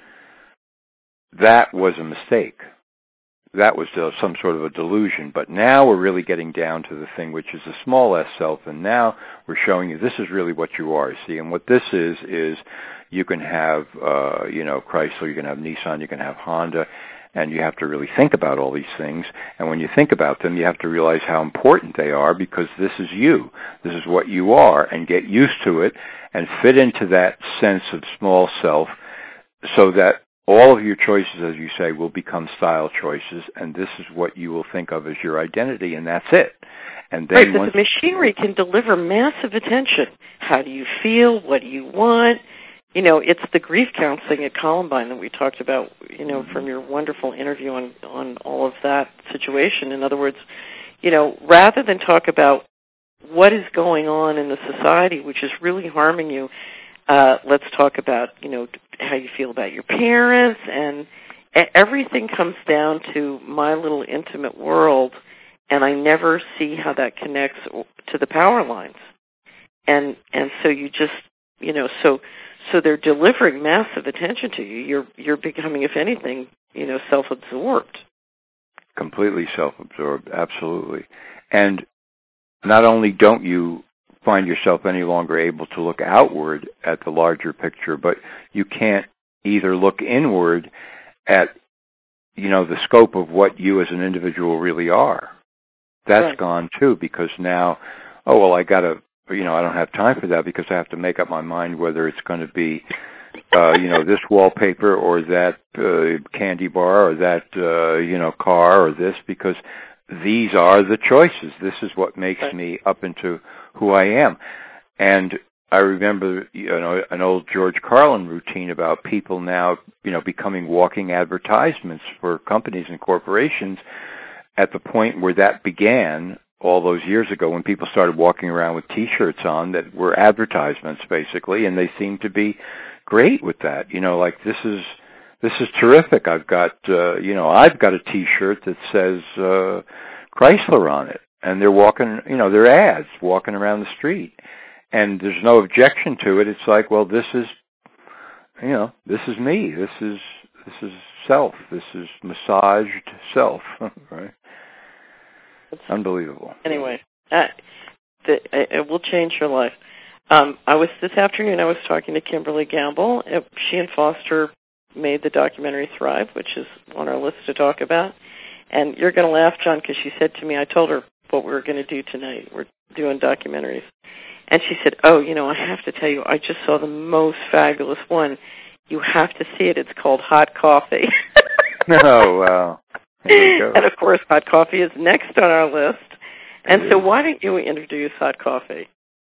that was a mistake. That was some sort of a delusion. But now we're really getting down to the thing which is the small s self, and now we're showing you this is really what you are, see. And what this is you can have, Chrysler, you can have Nissan, you can have Honda, and you have to really think about all these things. And when you think about them, you have to realize how important they are because this is you. This is what you are, and get used to it and fit into that sense of small self so that all of your choices, as you say, will become style choices, and this is what you will think of as your identity, and that's it. And then right, but the machinery can deliver massive attention. How do you feel? What do you want? It's the grief counseling at Columbine that we talked about, from your wonderful interview on all of that situation. In other words, rather than talk about what is going on in the society, which is really harming you, let's talk about, how you feel about your parents, and everything comes down to my little intimate world, and I never see how that connects to the power lines. And so you just, so they're delivering massive attention to you. You're becoming, if anything, self-absorbed. Completely self-absorbed, absolutely. And not only don't you find yourself any longer able to look outward at the larger picture, but you can't either look inward at, the scope of what you as an individual really are. That's right. Gone too, because now, I gotta, I don't have time for that because I have to make up my mind whether it's going to be, this wallpaper or that candy bar or that, car or this, because these are the choices. This is what makes me up into who I am. And I remember, an old George Carlin routine about people now, becoming walking advertisements for companies and corporations at the point where that began all those years ago when people started walking around with T-shirts on that were advertisements, basically, and they seemed to be great with that. Like, this is terrific. I've got a T-shirt that says Chrysler on it, and they're walking, they're ads walking around the street, and there's no objection to it. It's like, well, this is me. This is self. This is massaged self, right? It's unbelievable. Anyway, it will change your life. This afternoon I was talking to Kimberly Gamble. She and Foster made the documentary Thrive, which is on our list to talk about. And you're going to laugh, John, because she said to me, I told her what we were going to do tonight. We're doing documentaries. And she said, I have to tell you, I just saw the most fabulous one. You have to see it. It's called Hot Coffee. Oh, wow. There you go. And, of course, Hot Coffee is next on our list. And so why don't you introduce Hot Coffee?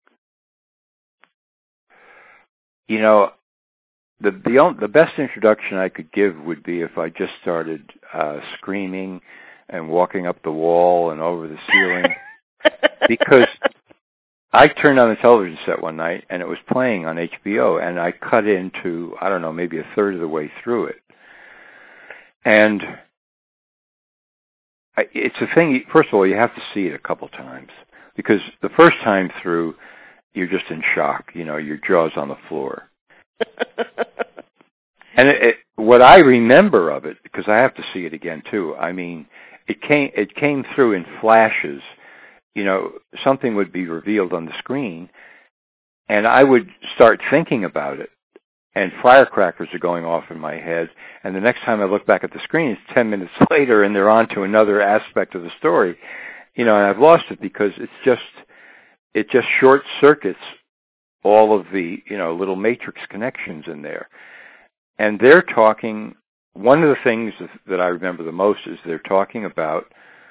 The best introduction I could give would be if I just started screaming and walking up the wall and over the ceiling. Because I turned on the television set one night, and it was playing on HBO, and I cut into, I don't know, maybe a third of the way through it. And it's a thing, first of all, you have to see it a couple times. Because the first time through, you're just in shock. Your jaw's on the floor. And what I remember of it, because I have to see it again too, I mean, it came through in flashes. Something would be revealed on the screen, and I would start thinking about it, and firecrackers are going off in my head, and the next time I look back at the screen, it's 10 minutes later, and they're on to another aspect of the story. And I've lost it because it just short circuits all of the, little matrix connections in there. And they're talking, one of the things that I remember the most is they're talking about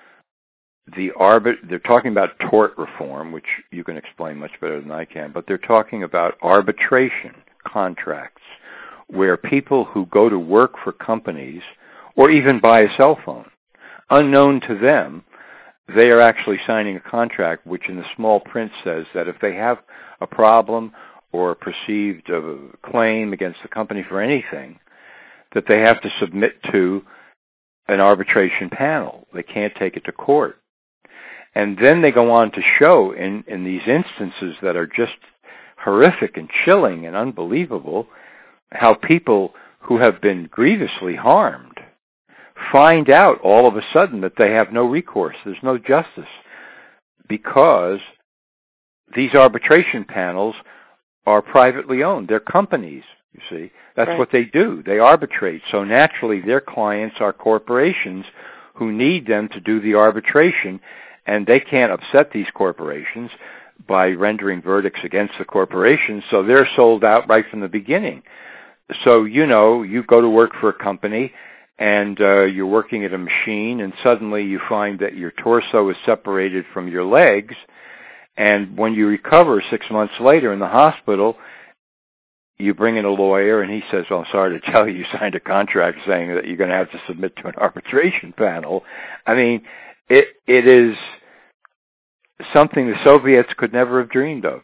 they're talking about tort reform, which you can explain much better than I can, but they're talking about arbitration contracts where people who go to work for companies or even buy a cell phone, unknown to them, they are actually signing a contract which in the small print says that if they have a problem or a perceived claim against the company for anything, that they have to submit to an arbitration panel. They can't take it to court. And then they go on to show in these instances that are just horrific and chilling and unbelievable how people who have been grievously harmed find out all of a sudden that they have no recourse. There's no justice because these arbitration panels are privately owned. They're companies, you see. That's right. What they do. They arbitrate. So naturally their clients are corporations who need them to do the arbitration, and they can't upset these corporations by rendering verdicts against the corporations, so they're sold out right from the beginning. So, you go to work for a company, and you're working at a machine, and suddenly you find that your torso is separated from your legs, and when you recover 6 months later in the hospital, you bring in a lawyer, and he says, well, I'm sorry to tell you, you signed a contract saying that you're going to have to submit to an arbitration panel. I mean, it is something the Soviets could never have dreamed of.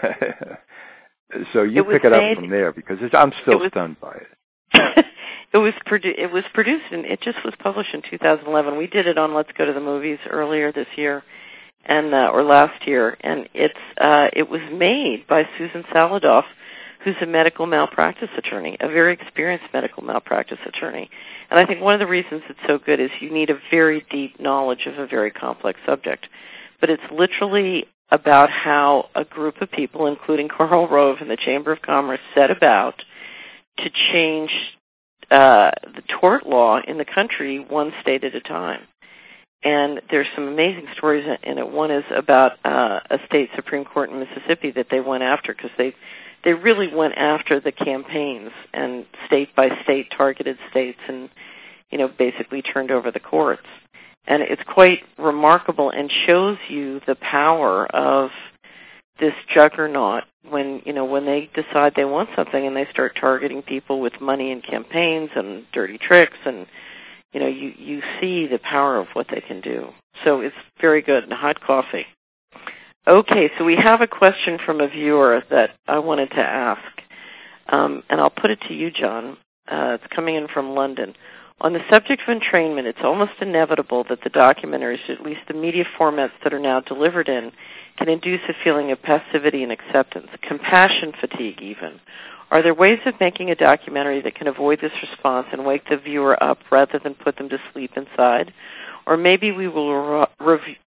So you pick it up from there because I'm still stunned by it. It was produced and it just was published in 2011. We did it on Let's Go to the Movies earlier this year, and or last year, and it was made by Susan Saladoff, who's a medical malpractice attorney, a very experienced medical malpractice attorney. And I think one of the reasons it's so good is you need a very deep knowledge of a very complex subject. But it's literally about how a group of people, including Karl Rove and the Chamber of Commerce, set about to change the tort law in the country one state at a time. And there's some amazing stories in it. One is about a state Supreme Court in Mississippi that they went after because they really went after the campaigns and state by state targeted states and, basically turned over the courts. And it's quite remarkable and shows you the power of this juggernaut when they decide they want something and they start targeting people with money and campaigns and dirty tricks, and you see the power of what they can do. So it's very good. And Hot Coffee. Okay, so we have a question from a viewer that I wanted to ask, and I'll put it to you, John. It's coming in from London. On the subject of entrainment, it's almost inevitable that the documentaries, at least the media formats that are now delivered in, can induce a feeling of passivity and acceptance, compassion fatigue even. Are there ways of making a documentary that can avoid this response and wake the viewer up rather than put them to sleep inside? Or maybe we will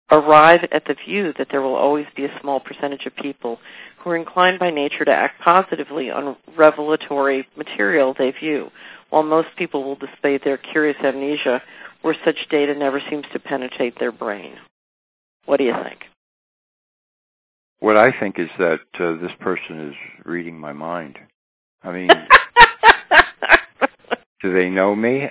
arrive at the view that there will always be a small percentage of people who are inclined by nature to act positively on revelatory material they view, while most people will display their curious amnesia where such data never seems to penetrate their brain. What do you think? What I think is that this person is reading my mind. I mean, do they know me?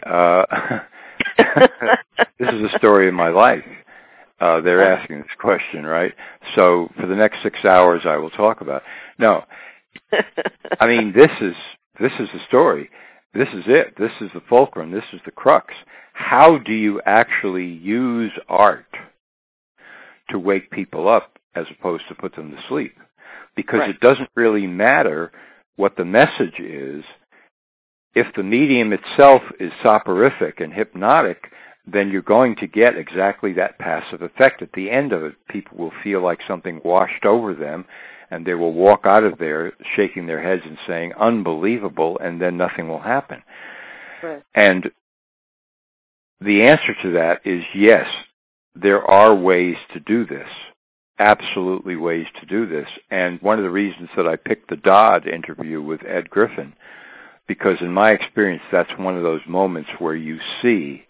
This is the story of my life. They're asking this question, right? So for the next 6 hours, I will talk about it. No, I mean, this is the story. This is it. This is the fulcrum. This is the crux. How do you actually use art to wake people up as opposed to put them to sleep? Because It doesn't really matter what the message is. If the medium itself is soporific and hypnotic, then you're going to get exactly that passive effect. At the end of it, people will feel like something washed over them, and they will walk out of there shaking their heads and saying, unbelievable, and then nothing will happen. Right. And the answer to that is yes, there are ways to do this, absolutely ways to do this. And one of the reasons that I picked the Dodd interview with Ed Griffin, because in my experience, that's one of those moments where you see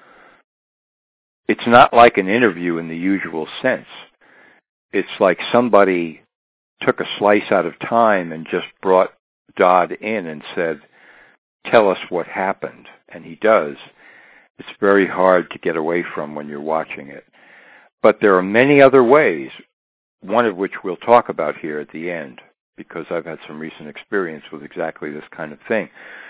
it's not like an interview in the usual sense. It's like somebody took a slice out of time and just brought Dodd in and said, tell us what happened. And he does. It's very hard to get away from when you're watching it. But there are many other ways, one of which we'll talk about here at the end, because I've had some recent experience with exactly this kind of thing.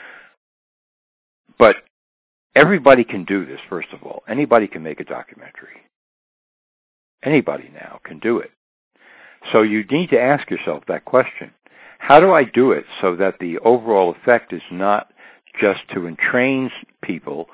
But everybody can do this, first of all. Anybody can make a documentary. Anybody now can do it. So you need to ask yourself that question. How do I do it so that the overall effect is not just to entrain people's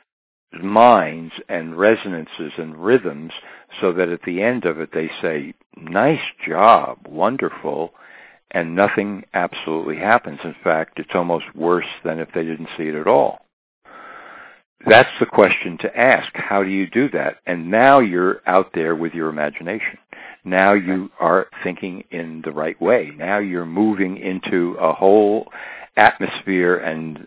minds and resonances and rhythms so that at the end of it they say, nice job, wonderful, and nothing absolutely happens. In fact, it's almost worse than if they didn't see it at all. That's the question to ask. How do you do that? And now you're out there with your imagination. Now you are thinking in the right way. Now you're moving into a whole atmosphere and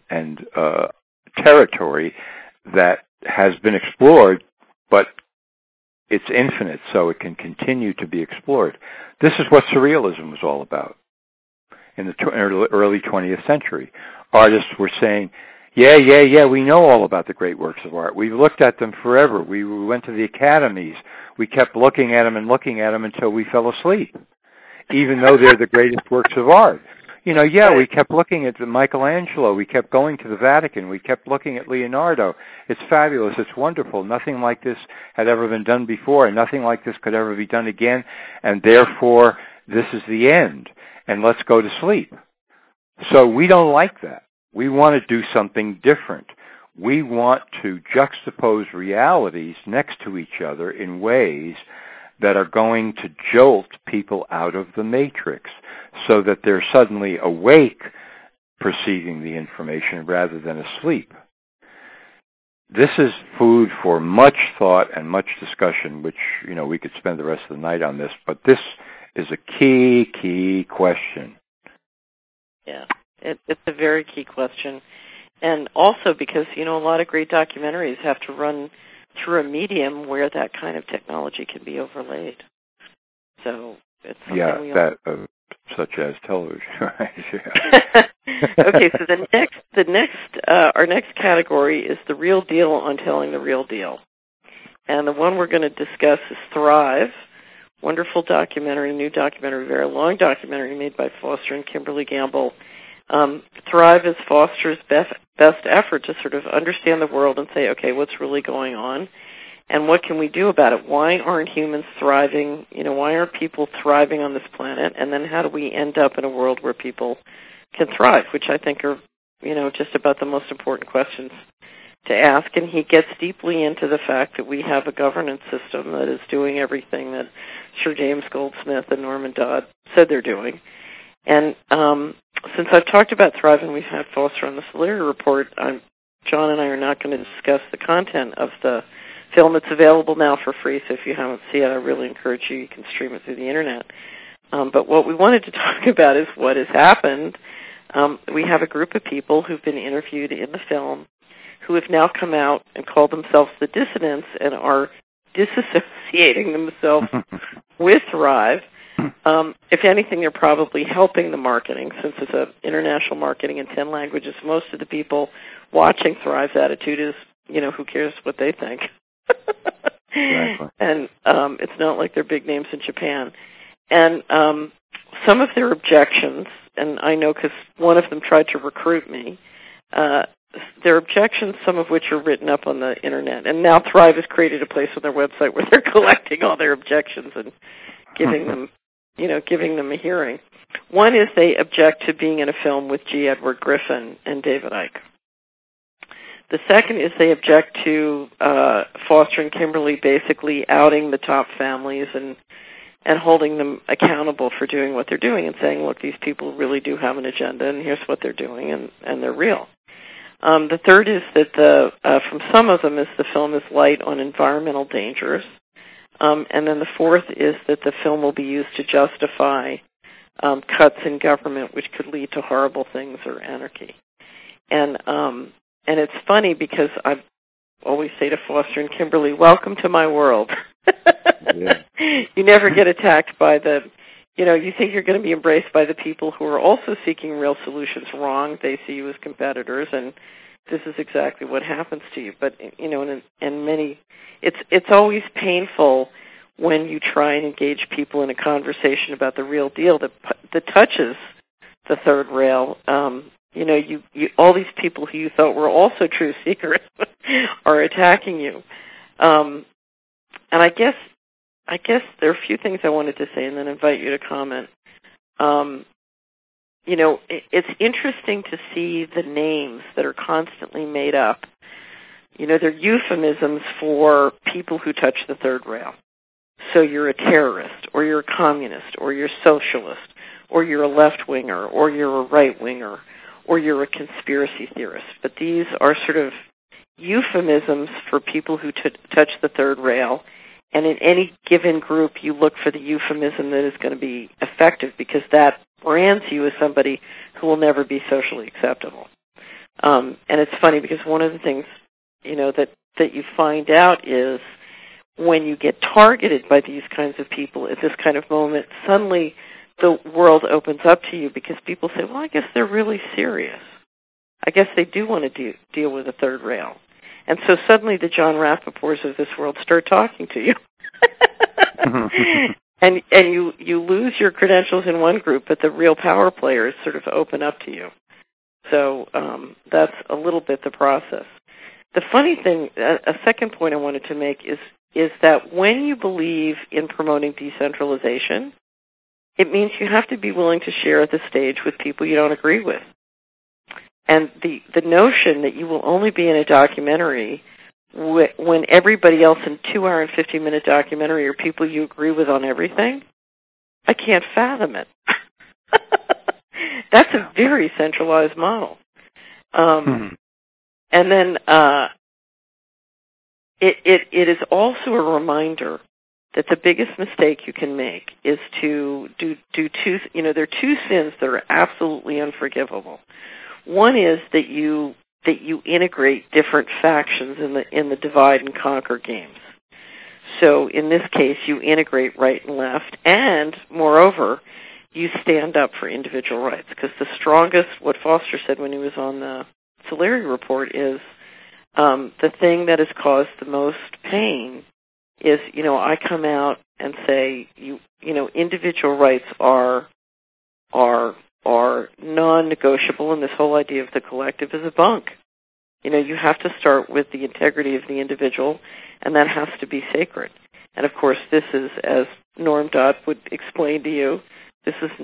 territory that has been explored, but it's infinite, so it can continue to be explored. This is what surrealism was all about in the early 20th century. Artists were saying, yeah, we know all about the great works of art. We've looked at them forever. We went to the academies. We kept looking at them until we fell asleep, even though they're the greatest works of art. We kept looking at Michelangelo. We kept going to the Vatican. We kept looking at Leonardo. It's fabulous. It's wonderful. Nothing like this had ever been done before, and nothing like this could ever be done again, and therefore this is the end, and let's go to sleep. So we don't like that. We want to do something different. We want to juxtapose realities next to each other in ways that are going to jolt people out of the matrix so that they're suddenly awake perceiving the information rather than asleep. This is food for much thought and much discussion, which, we could spend the rest of the night on this, but this is a key question. Yeah, it's a very key question. And also because, a lot of great documentaries have to run through a medium where that kind of technology can be overlaid. So it's something such as television, right? Yeah. Okay, so our next category is the real deal on telling the real deal. And the one we're going to discuss is Thrive, wonderful documentary, new documentary, very long documentary made by Foster and Kimberly Gamble. Thrive is Foster's best effort to sort of understand the world and say, okay, what's really going on and what can we do about it? Why aren't humans thriving? Why aren't people thriving on this planet? And then how do we end up in a world where people can thrive, which I think are, just about the most important questions to ask. And he gets deeply into the fact that we have a governance system that is doing everything that Sir James Goldsmith and Norman Dodd said they're doing. And since I've talked about Thrive and we've had Foster on the Solari Report, John and I are not going to discuss the content of the film. It's available now for free, so if you haven't seen it, I really encourage you. You can stream it through the Internet. But what we wanted to talk about is what has happened. We have a group of people who've been interviewed in the film who have now come out and called themselves the dissidents and are disassociating themselves with Thrive. If anything, they're probably helping the marketing, since it's an international marketing in 10 languages. Most of the people watching Thrive's attitude is, who cares what they think? Exactly. And it's not like they're big names in Japan. And some of their objections, and I know because one of them tried to recruit me, their objections, some of which are written up on the Internet. And now Thrive has created a place on their website where they're collecting all their objections and giving them a hearing. One is they object to being in a film with G. Edward Griffin and David Icke. The second is they object to Foster and Kimberly basically outing the top families and holding them accountable for doing what they're doing and saying, look, these people really do have an agenda and here's what they're doing and they're real. The third is that from some of them is the film is light on environmental dangers. And then the fourth is that the film will be used to justify cuts in government, which could lead to horrible things or anarchy. And it's funny because I always say to Foster and Kimberly, welcome to my world. Yeah. You never get attacked by you think you're going to be embraced by the people who are also seeking real solutions. Wrong. They see you as competitors, and this is exactly what happens to you. But, and many, it's always painful when you try and engage people in a conversation about the real deal that touches the third rail. You all these people who you thought were also truth seekers are attacking you. And I guess there are a few things I wanted to say and then invite you to comment. It's interesting to see the names that are constantly made up. They're euphemisms for people who touch the third rail. So you're a terrorist, or you're a communist, or you're a socialist, or you're a left-winger, or you're a right-winger, or you're a conspiracy theorist. But these are sort of euphemisms for people who touch the third rail. And in any given group, you look for the euphemism that is going to be effective because that brands you as somebody who will never be socially acceptable. And it's funny because one of the things, that you find out is when you get targeted by these kinds of people at this kind of moment, suddenly the world opens up to you because people say, well, I guess they're really serious. I guess they do want to deal with a third rail. And so suddenly the Jon Rappaports of this world start talking to you. and you lose your credentials in one group, but the real power players sort of open up to you. So that's a little bit the process. The funny thing, a second point I wanted to make is that when you believe in promoting decentralization, it means you have to be willing to share the stage with people you don't agree with. And the notion that you will only be in a documentary when everybody else in 2-hour and 50-minute documentary are people you agree with on everything, I can't fathom it. That's a very centralized model. And then it is also a reminder that the biggest mistake you can make is to do two. There are two sins that are absolutely unforgivable. One is that you integrate different factions in the divide and conquer games. So in this case, you integrate right and left, and moreover, you stand up for individual rights. Because the strongest, what Foster said when he was on the Solari report, is the thing that has caused the most pain is, I come out and say, individual rights are non-negotiable, and this whole idea of the collective is a bunk. You have to start with the integrity of the individual, and that has to be sacred. And of course, this is, as Norm Dodd would explain to you, this is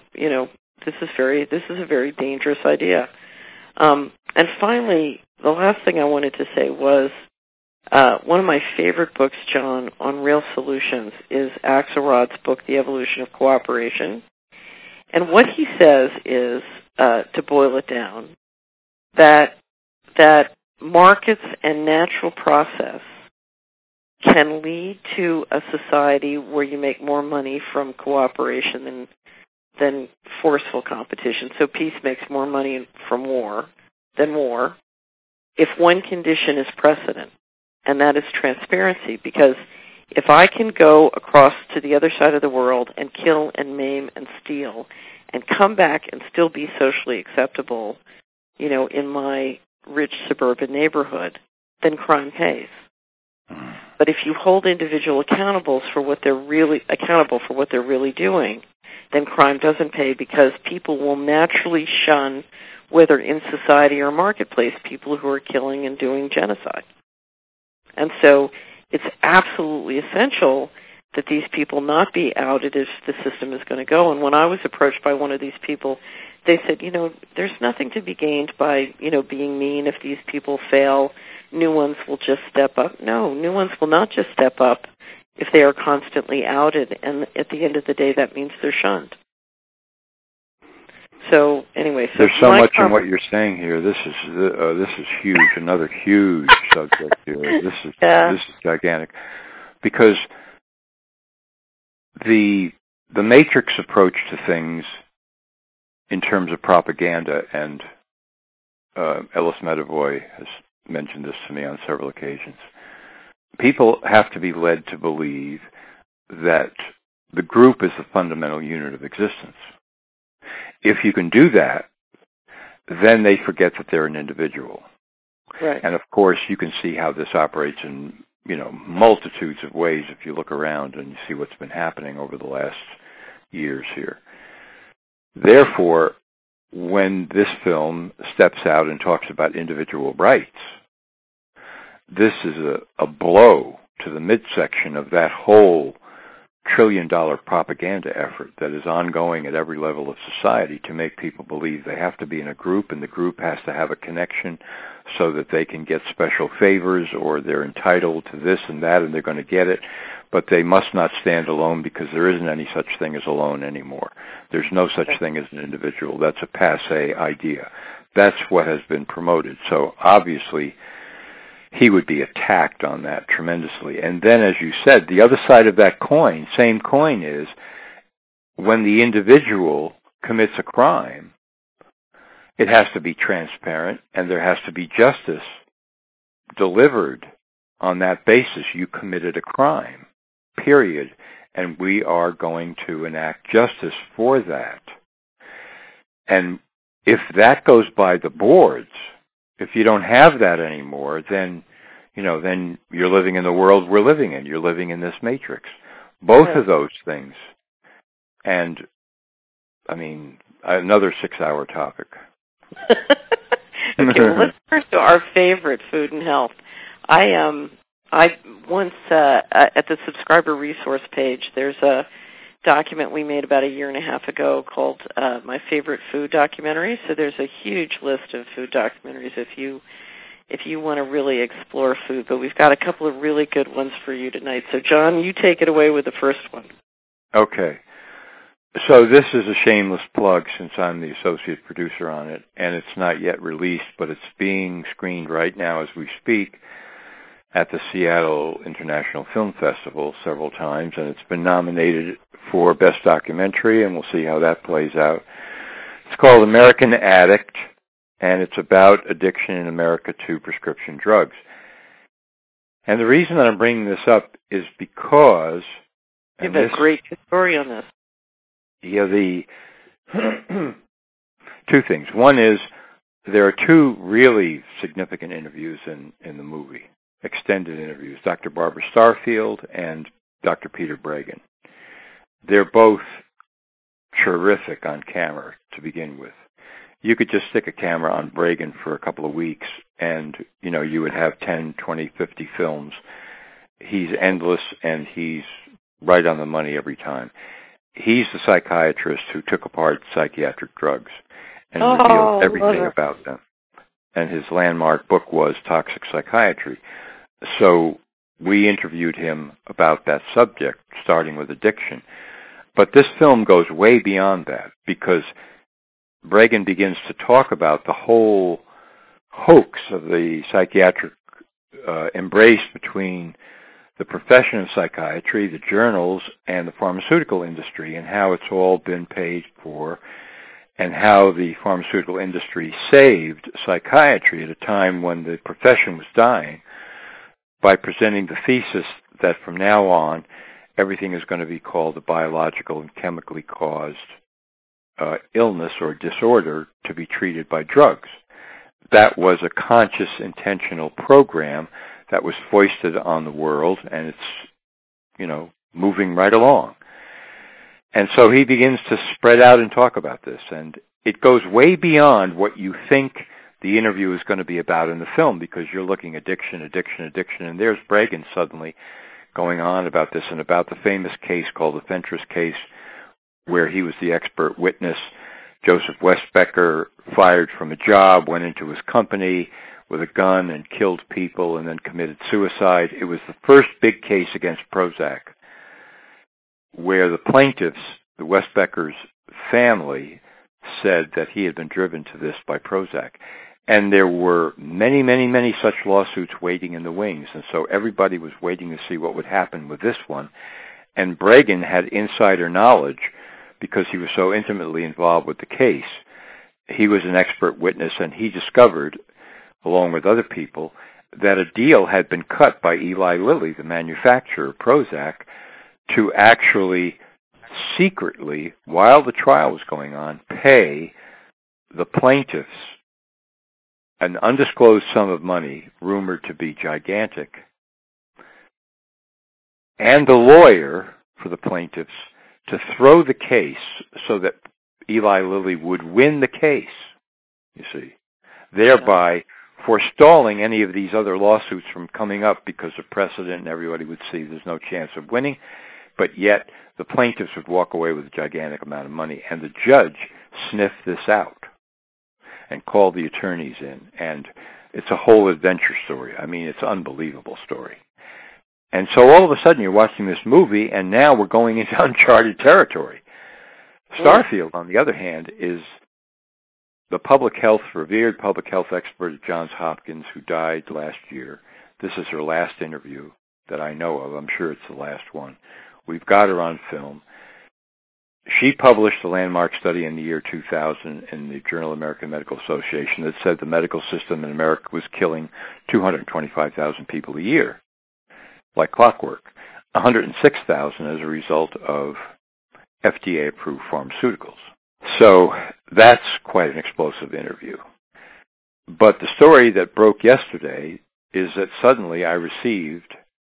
a very dangerous idea. And finally, the last thing I wanted to say was one of my favorite books, John, on real solutions is Axelrod's book, The Evolution of Cooperation. And what he says is, to boil it down, that markets and natural process can lead to a society where you make more money from cooperation than forceful competition. So peace makes more money from war than war, if one condition is precedent, and that is transparency. Because if I can go across to the other side of the world and kill and maim and steal and come back and still be socially acceptable, in my rich suburban neighborhood, then crime pays. But if you hold individuals accountable for what they're really doing, then crime doesn't pay, because people will naturally shun, whether in society or marketplace, people who are killing and doing genocide. And so it's absolutely essential that these people not be outed if the system is going to go. And when I was approached by one of these people, they said, there's nothing to be gained by, being mean. If these people fail, new ones will just step up. No, new ones will not just step up if they are constantly outed. And at the end of the day, that means they're shunned. So anyway, there's so much in what you're saying here. This is huge. Another huge subject here. This is gigantic, because the Matrix approach to things in terms of propaganda, and Ellis Medavoy has mentioned this to me on several occasions. People have to be led to believe that the group is the fundamental unit of existence. If you can do that, then they forget that they're an individual. Right. And of course, you can see how this operates in, multitudes of ways if you look around and you see what's been happening over the last years here. Therefore, when this film steps out and talks about individual rights, this is a blow to the midsection of that whole trillion-dollar propaganda effort that is ongoing at every level of society to make people believe they have to be in a group, and the group has to have a connection so that they can get special favors, or they're entitled to this and that and they're going to get it, but they must not stand alone, because there isn't any such thing as alone anymore. There's no such thing as an individual. That's a passé idea. That's what has been promoted. So obviously he would be attacked on that tremendously. And then, as you said, the other side of that coin, same coin, is when the individual commits a crime, it has to be transparent, and there has to be justice delivered on that basis. You committed a crime, period, and we are going to enact justice for that. And if that goes by the boards, if you don't have that anymore, then you're living in the world we're living in. You're living in this matrix. Both of those things. And, another 6-hour topic. Okay, well, let's turn to our favorite, food and health. I once, at the subscriber resource page, there's a document we made about 1.5 years ago called My Favorite Food Documentaries. So there's a huge list of food documentaries if you want to really explore food. But we've got a couple of really good ones for you tonight. So, John, you take it away with the first one. Okay. So this is a shameless plug, since I'm the associate producer on it, and it's not yet released, but it's being screened right now as we speak at the Seattle International Film Festival several times, and it's been nominated for Best Documentary, and we'll see how that plays out. It's called American Addict, and it's about addiction in America to prescription drugs. And the reason that I'm bringing this up is because... You have a great story on this. Yeah, two things. One is there are two really significant interviews in the movie, extended interviews, Dr. Barbara Starfield and Dr. Peter Breggin. They're both terrific on camera to begin with. You could just stick a camera on Breggin for a couple of weeks and, you would have 10, 20, 50 films. He's endless, and he's right on the money every time. He's the psychiatrist who took apart psychiatric drugs and revealed everything about them. And his landmark book was Toxic Psychiatry. So we interviewed him about that subject, starting with addiction. But this film goes way beyond that, because Breggin begins to talk about the whole hoax of the psychiatric embrace between the profession of psychiatry, the journals, and the pharmaceutical industry, and how it's all been paid for, and how the pharmaceutical industry saved psychiatry at a time when the profession was dying by presenting the thesis that from now on, everything is going to be called a biological and chemically caused illness or disorder to be treated by drugs. That was a conscious, intentional program that was foisted on the world, and it's, moving right along. And so he begins to spread out and talk about this, and it goes way beyond what you think the interview is going to be about in the film, because you're looking addiction, and there's Breggin suddenly going on about this and about the famous case called the Fentress case, where he was the expert witness. Joseph Westbecker fired from a job, went into his company with a gun and killed people and then committed suicide. It was the first big case against Prozac, where the plaintiffs, the Westbecker's family, said that he had been driven to this by Prozac. And there were many, many, many such lawsuits waiting in the wings, and so everybody was waiting to see what would happen with this one. And Breggin had insider knowledge because he was so intimately involved with the case. He was an expert witness, and he discovered, along with other people, that a deal had been cut by Eli Lilly, the manufacturer of Prozac, to actually secretly, while the trial was going on, pay the plaintiffs an undisclosed sum of money, rumored to be gigantic, and the lawyer for the plaintiffs to throw the case so that Eli Lilly would win the case, you see, thereby forestalling any of these other lawsuits from coming up because of precedent, and everybody would see there's no chance of winning, but yet the plaintiffs would walk away with a gigantic amount of money, and the judge sniffed this out and called the attorneys in, and it's a whole adventure story. I mean, it's an unbelievable story. And so all of a sudden you're watching this movie, and now we're going into uncharted territory. Starfield, on the other hand, is the revered public health expert at Johns Hopkins who died last year. This is her last interview that I know of. I'm sure it's the last one. We've got her on film. She published a landmark study in the year 2000 in the Journal of American Medical Association that said the medical system in America was killing 225,000 people a year, like clockwork, 106,000 as a result of FDA-approved pharmaceuticals. So that's quite an explosive interview. But the story that broke yesterday is that suddenly I received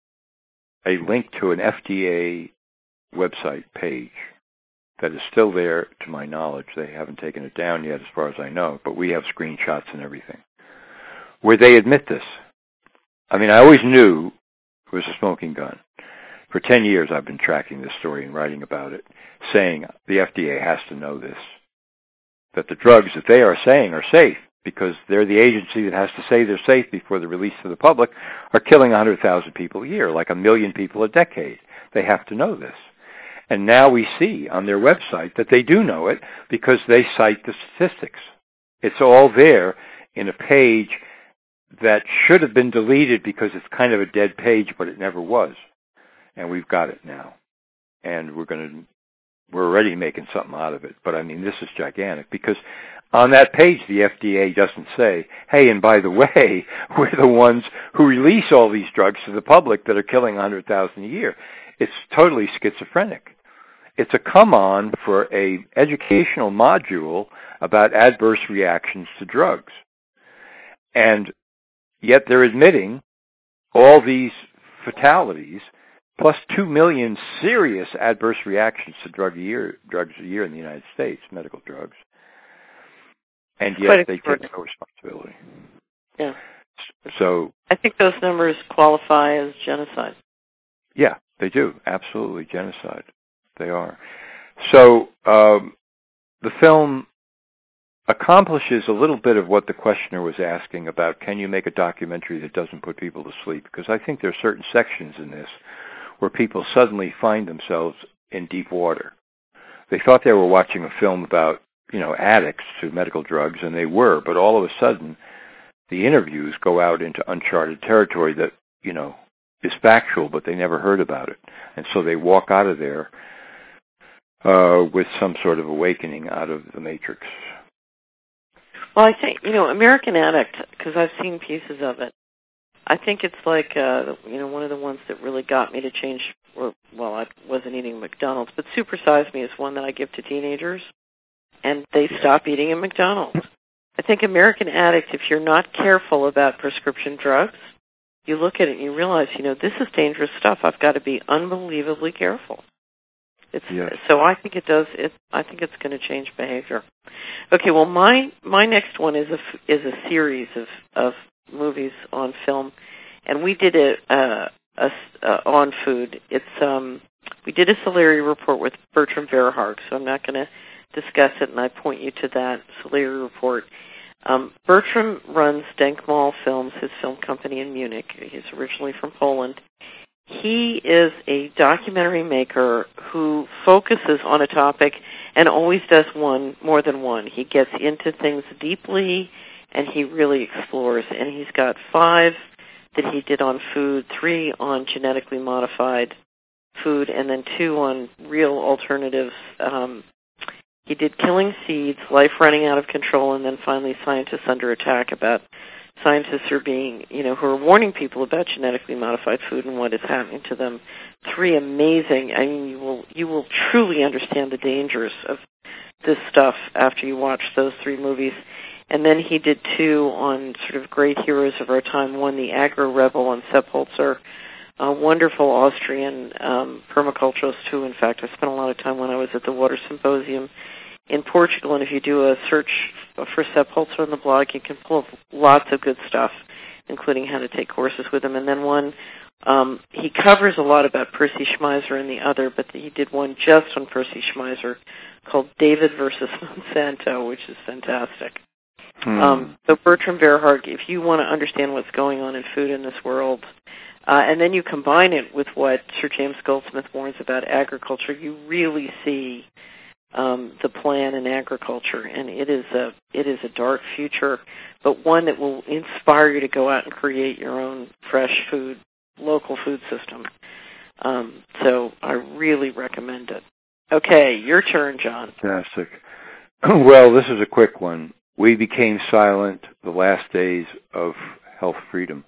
a link to an FDA website page that is still there, to my knowledge. They haven't taken it down yet, as far as I know, but we have screenshots and everything, where they admit this. I mean, I always knew it was a smoking gun. For 10 years, I've been tracking this story and writing about it, saying the FDA has to know this, that the drugs that they are saying are safe, because they're the agency that has to say they're safe before they're released to the public, are killing 100,000 people a year, like 1 million people a decade. They have to know this. And now we see on their website that they do know it because they cite the statistics. It's all there in a page that should have been deleted because it's kind of a dead page, but it never was. And we've got it now. And we're already making something out of it. But I mean, this is gigantic because on that page, the FDA doesn't say, hey, and by the way, we're the ones who release all these drugs to the public that are killing 100,000 a year. It's totally schizophrenic. It's a come-on for a educational module about adverse reactions to drugs. And yet they're admitting all these fatalities, plus 2 million serious adverse reactions to drugs a year in the United States, medical drugs. And yet they take no responsibility. Yeah. So I think those numbers qualify as genocide. Yeah, they do. Absolutely genocide. They are. So the film accomplishes a little bit of what the questioner was asking about, can you make a documentary that doesn't put people to sleep? Because I think there are certain sections in this where people suddenly find themselves in deep water. They thought they were watching a film about, addicts to medical drugs, and they were, but all of a sudden the interviews go out into uncharted territory that, is factual, but they never heard about it. And so they walk out of there with some sort of awakening out of the Matrix. Well, I think, American Addict, because I've seen pieces of it, I think it's like, one of the ones that really got me to change, I wasn't eating McDonald's, but Super Size Me is one that I give to teenagers, and they stop eating at McDonald's. I think American Addict, if you're not careful about prescription drugs, you look at it and you realize, this is dangerous stuff. I've got to be unbelievably careful. So I think it does. I think it's going to change behavior. Okay. Well, my next one is a series of movies on film, and we did it on food. It's we did a Solari report with Bertram Verhaarg, so I'm not going to discuss it, and I point you to that Solari report. Bertram runs Denkmal Films, his film company in Munich. He's originally from Poland. He is a documentary maker who focuses on a topic and always does more than one. He gets into things deeply, and he really explores. And he's got 5 that he did on food, 3 on genetically modified food, and then 2 on real alternatives. He did Killing Seeds, Life Running Out of Control, and then finally Scientists Under Attack, about scientists who are warning people about genetically modified food and what is happening to them. 3 amazing. I mean, you will truly understand the dangers of this stuff after you watch those 3 movies. And then he did 2 on sort of great heroes of our time. One, The Agro-Rebel on Sepp Holzer, a wonderful Austrian permaculturist who, in fact, I spent a lot of time when I was at the Water Symposium in Portugal, and if you do a search for Sepp Holzer on the blog, you can pull up lots of good stuff, including how to take courses with him. And then one, he covers a lot about Percy Schmeiser and the other, but he did one just on Percy Schmeiser called David versus Monsanto, which is fantastic. So Bertram Verhaarg, if you want to understand what's going on in food in this world, and then you combine it with what Sir James Goldsmith warns about agriculture, you really see the plan in agriculture, and it is a dark future, but one that will inspire you to go out and create your own fresh food, local food system. So I really recommend it. Okay, your turn, John. Fantastic. Well, this is a quick one. We Became Silent, The Last Days of Health Freedom.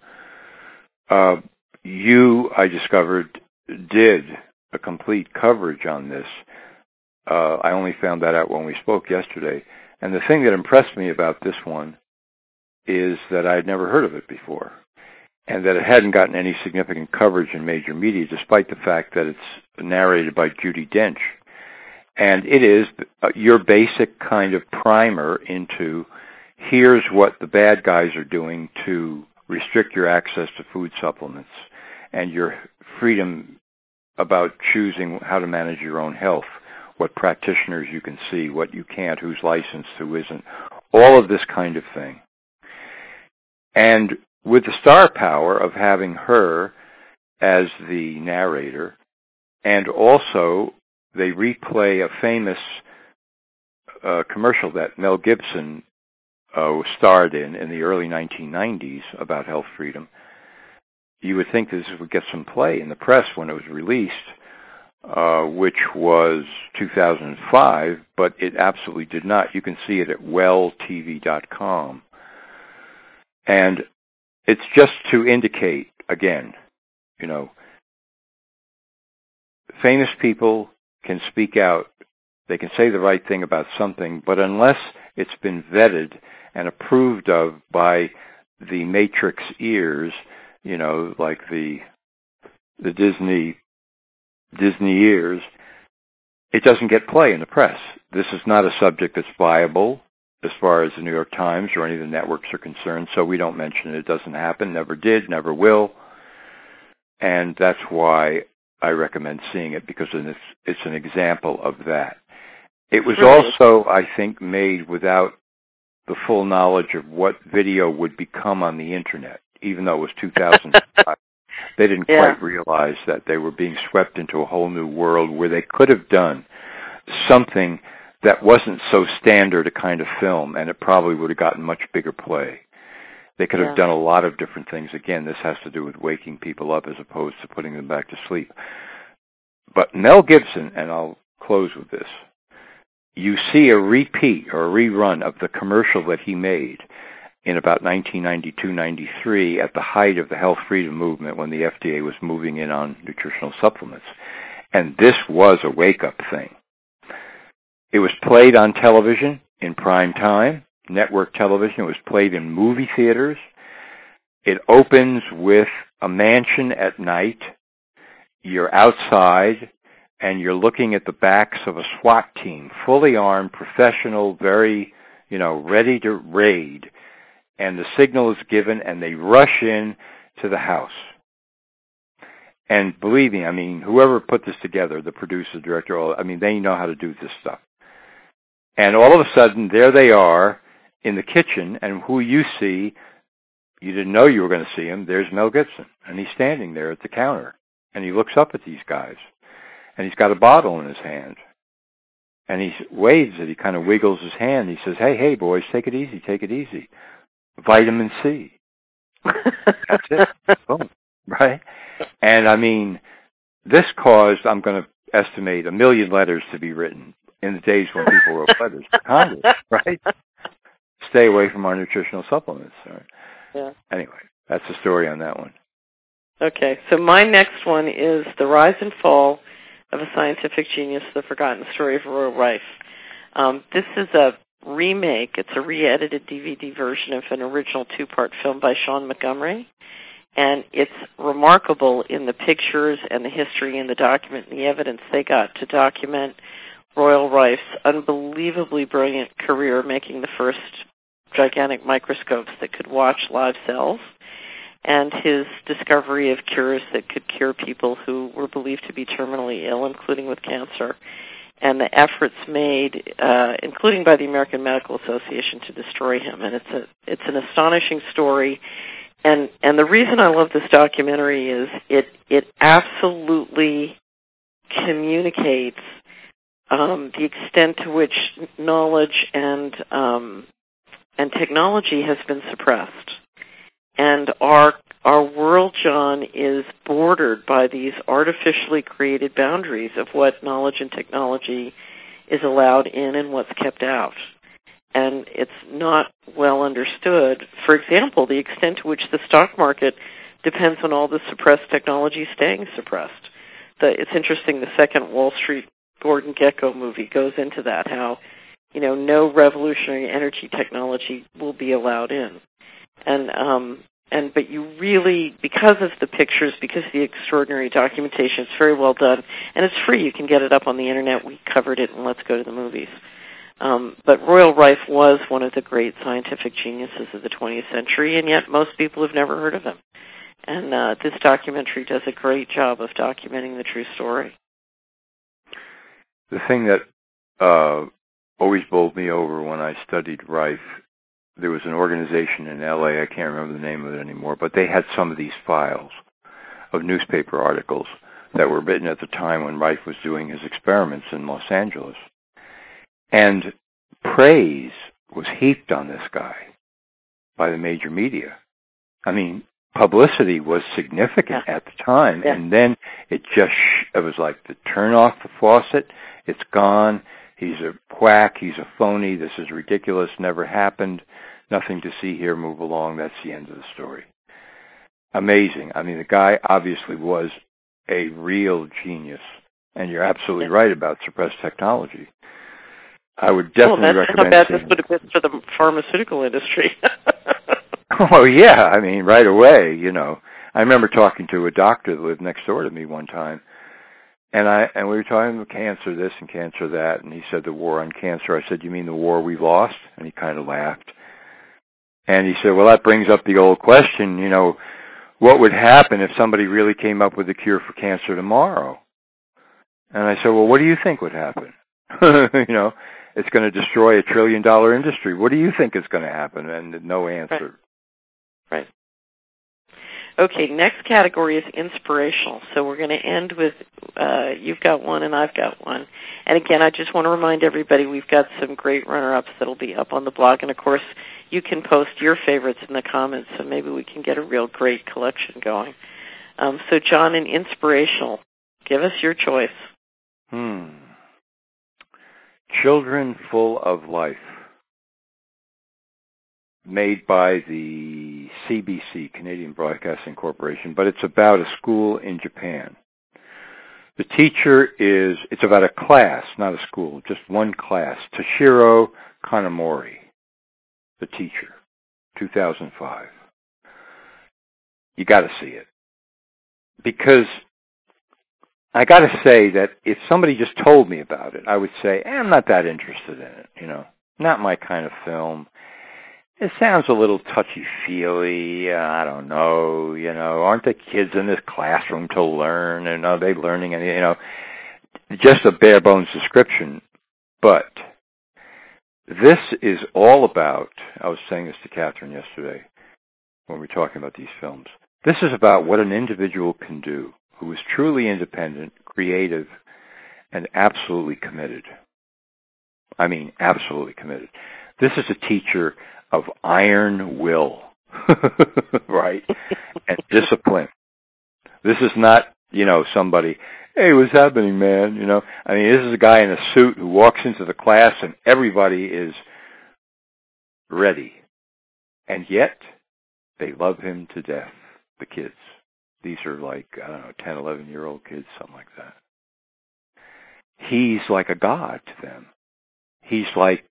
I discovered, did a complete coverage on this. I only found that out when we spoke yesterday. And the thing that impressed me about this one is that I had never heard of it before, and that it hadn't gotten any significant coverage in major media, despite the fact that it's narrated by Judi Dench. And it is your basic kind of primer into, here's what the bad guys are doing to restrict your access to food supplements and your freedom about choosing how to manage your own health, what practitioners you can see, what you can't, who's licensed, who isn't, all of this kind of thing. And with the star power of having her as the narrator, and also they replay a famous commercial that Mel Gibson starred in the early 1990s about health freedom. You would think this would get some play in the press when it was released, which was 2005, but it absolutely did not. You can see it at welltv.com. And it's just to indicate, again, famous people can speak out. They can say the right thing about something, but unless it's been vetted and approved of by the Matrix ears, like the Disney ears, it doesn't get play in the press. This is not a subject that's viable as far as the New York Times or any of the networks are concerned, so we don't mention it. It doesn't happen, never did, never will. And that's why I recommend seeing it, because it's an example of that. It was also, I think, made without the full knowledge of what video would become on the Internet, even though it was 2005. They didn't quite realize that they were being swept into a whole new world where they could have done something that wasn't so standard a kind of film, and it probably would have gotten much bigger play. They could have done a lot of different things. Again, this has to do with waking people up as opposed to putting them back to sleep. But Mel Gibson, and I'll close with this, you see a repeat or a rerun of the commercial that he made in about 1992-93 at the height of the health freedom movement when the FDA was moving in on nutritional supplements. And this was a wake-up thing. It was played on television in prime time, network television. It was played in movie theaters. It opens with a mansion at night. You're outside, and you're looking at the backs of a SWAT team, fully armed, professional, very, ready to raid. And the signal is given, and they rush in to the house. And believe me, whoever put this together, the producer, director, they know how to do this stuff. And all of a sudden, there they are in the kitchen, and who you see, you didn't know you were going to see him, there's Mel Gibson. And he's standing there at the counter, and he looks up at these guys, and he's got a bottle in his hand. And he waves it, he kind of wiggles his hand, he says, hey, boys, take it easy. Vitamin C. That's it. Boom. Right? And this caused, I'm going to estimate, 1 million letters to be written in the days when people wrote letters to Congress, right? Stay away from our nutritional supplements. Right? Yeah. Anyway, that's the story on that one. Okay, so my next one is The Rise and Fall of a Scientific Genius, The Forgotten Story of Royal Rife. This is a remake. It's a re-edited DVD version of an original 2-part film by Sean Montgomery. And it's remarkable in the pictures and the history and the document and the evidence they got to document Royal Rife's unbelievably brilliant career making the first gigantic microscopes that could watch live cells, and his discovery of cures that could cure people who were believed to be terminally ill, including with cancer, and the efforts made, including by the American Medical Association, to destroy him. And it's an astonishing story. And the reason I love this documentary is it absolutely communicates the extent to which knowledge and technology has been suppressed. And our world, John, is bordered by these artificially created boundaries of what knowledge and technology is allowed in and what's kept out. And it's not well understood. For example, the extent to which the stock market depends on all the suppressed technology staying suppressed. It's interesting, the second Wall Street Gordon Gekko movie goes into that, how, no revolutionary energy technology will be allowed in. But you really, because of the pictures, because of the extraordinary documentation, it's very well done, and it's free. You can get it up on the internet. We covered it in Let's Go to the Movies. But Royal Rife was one of the great scientific geniuses of the 20th century, and yet most people have never heard of him. And this documentary does a great job of documenting the true story. The thing that always bowled me over when I studied Rife, there was an organization in L.A., I can't remember the name of it anymore, but they had some of these files of newspaper articles that were written at the time when Rife was doing his experiments in Los Angeles. And praise was heaped on this guy by the major media. Publicity was significant at the time, and then it was like to turn off the faucet, it's gone, he's a quack, he's a phony, this is ridiculous, never happened, nothing to see here, move along, that's the end of the story. Amazing. The guy obviously was a real genius, and you're absolutely right about suppressed technology. I would definitely recommend how bad this would have been for the pharmaceutical industry. Oh, yeah, right away, I remember talking to a doctor that lived next door to me one time, and we were talking about cancer this and cancer that, and he said the war on cancer. I said, you mean the war we lost? And he kind of laughed. And he said, well, that brings up the old question, what would happen if somebody really came up with a cure for cancer tomorrow? And I said, well, what do you think would happen? It's going to destroy $1 trillion industry. What do you think is going to happen? And no answer. Right. Okay, next category is inspirational. So we're going to end with you've got one and I've got one. And again, I just want to remind everybody we've got some great runner-ups that'll be up on the blog. And, of course, you can post your favorites in the comments, so maybe we can get a real great collection going. So, John, in inspirational, give us your choice. Children Full of Life, made by the CBC, Canadian Broadcasting Corporation, but it's about a school in Japan. The teacher it's about a class, not a school, just one class. Toshiro Kanamori, the teacher, 2005. You got to see it. Because I got to say that if somebody just told me about it, I would say, I'm not that interested in it, not my kind of film. It sounds a little touchy-feely, I don't know, aren't the kids in this classroom to learn, and are they learning anything, just a bare-bones description. But this is all about, I was saying this to Catherine yesterday when we were talking about these films, this is about what an individual can do who is truly independent, creative, and absolutely committed. I mean, absolutely committed. This is a teacher of iron will, right? And discipline. This is not, somebody, hey, what's happening, man? I mean, this is a guy in a suit who walks into the class and everybody is ready. And yet, they love him to death, the kids. These are like, 10, 11-year-old kids, something like that. He's like a god to them. He's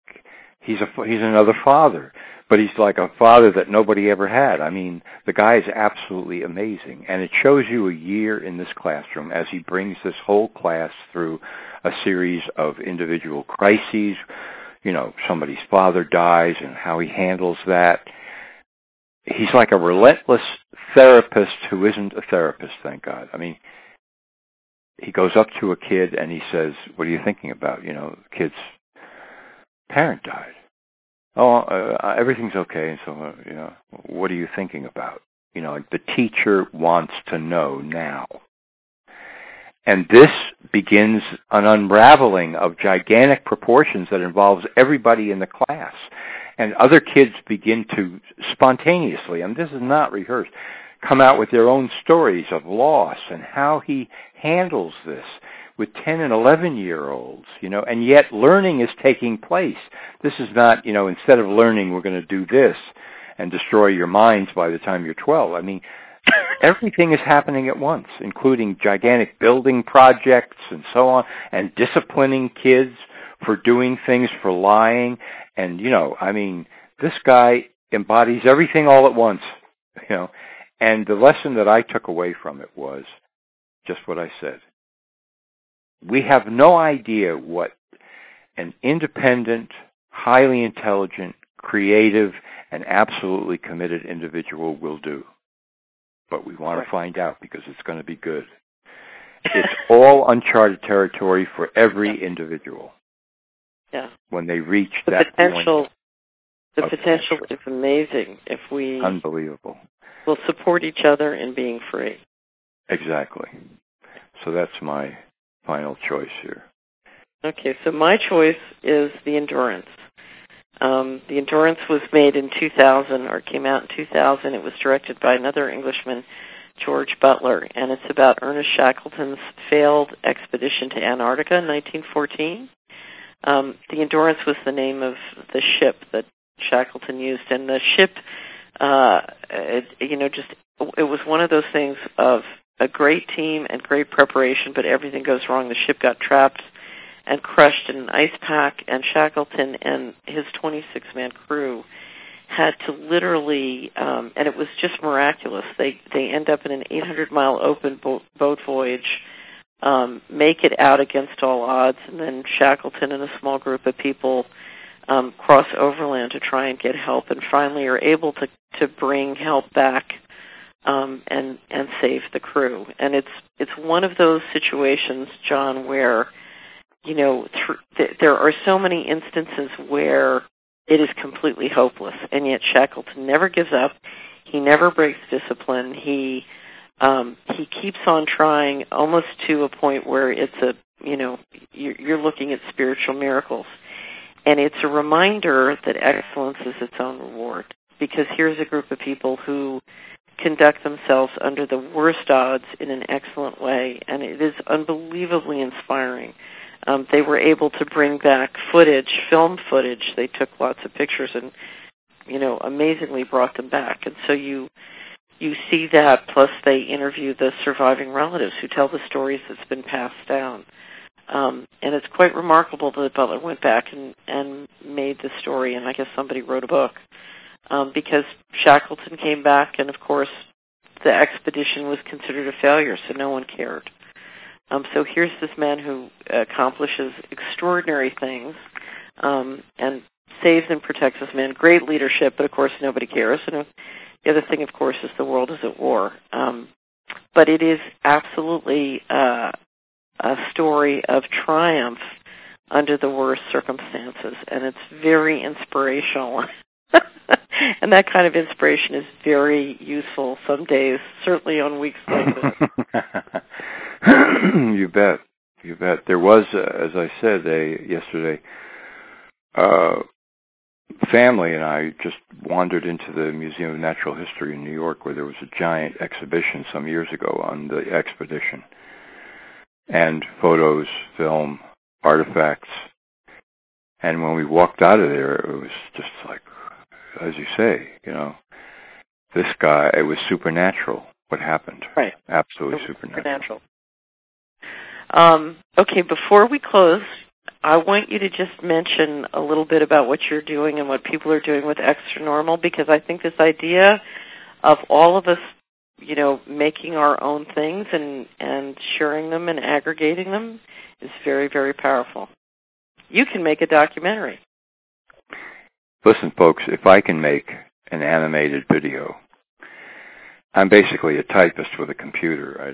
another father, but he's like a father that nobody ever had. I mean, the guy is absolutely amazing, and it shows you a year in this classroom as he brings this whole class through a series of individual crises. Somebody's father dies and how he handles that. He's like a relentless therapist who isn't a therapist, thank God. I mean, he goes up to a kid and he says, what are you thinking about? The kid's parent died. Everything's okay. And so, what are you thinking about? The teacher wants to know now. And this begins an unraveling of gigantic proportions that involves everybody in the class. And other kids begin to spontaneously, and this is not rehearsed, come out with their own stories of loss and how he handles this with 10 and 11-year-olds, and yet learning is taking place. This is not, instead of learning, we're going to do this and destroy your minds by the time you're 12. I mean, everything is happening at once, including gigantic building projects and so on, and disciplining kids for doing things, for lying. And, this guy embodies everything all at once, And the lesson that I took away from it was just what I said. We have no idea what an independent, highly intelligent, creative, and absolutely committed individual will do. But we want to find out because it's going to be good. It's all uncharted territory for every individual. Yeah. When they reach that point. The potential is amazing if we... Unbelievable. We'll support each other in being free. Exactly. So that's my final choice here. Okay, so my choice is The Endurance. The Endurance was made in 2000, or came out in 2000. It was directed by another Englishman, George Butler, and it's about Ernest Shackleton's failed expedition to Antarctica in 1914. The Endurance was the name of the ship that Shackleton used, and the ship, it was one of those things of a great team and great preparation, but everything goes wrong. The ship got trapped and crushed in an ice pack, and Shackleton and his 26-man crew had to literally, and it was just miraculous. They end up in an 800-mile open boat voyage, make it out against all odds, and then Shackleton and a small group of people cross overland to try and get help, and finally are able to bring help back and save the crew. And it's one of those situations, John, where there are so many instances where it is completely hopeless, and yet Shackleton never gives up. He never breaks discipline. He keeps on trying, almost to a point where it's you're looking at spiritual miracles. And it's a reminder that excellence is its own reward, because here's a group of people who conduct themselves under the worst odds in an excellent way, and it is unbelievably inspiring. They were able to bring back film footage. They took lots of pictures and, amazingly brought them back. And so you see that, plus they interview the surviving relatives who tell the stories that's been passed down. And it's quite remarkable that Butler went back and made the story, and I guess somebody wrote a book, because Shackleton came back, and of course the expedition was considered a failure, so no one cared. So here's this man who accomplishes extraordinary things and saves and protects this man. Great leadership, but of course nobody cares. And the other thing, of course, is the world is at war. But it is absolutely a story of triumph under the worst circumstances, and it's very inspirational. And that kind of inspiration is very useful some days, certainly on weeks like this. You bet. You bet. There was, as I said yesterday, family and I just wandered into the Museum of Natural History in New York, where there was a giant exhibition some years ago on the expedition. And photos, film, artifacts. And when we walked out of there, it was just like, as you say, this guy, it was supernatural what happened. Right. Absolutely supernatural. Okay, before we close, I want you to just mention a little bit about what you're doing and what people are doing with Extra Normal, because I think this idea of all of us, making our own things and sharing them and aggregating them is very, very powerful. You can make a documentary. Listen, folks, if I can make an animated video, I'm basically a typist with a computer.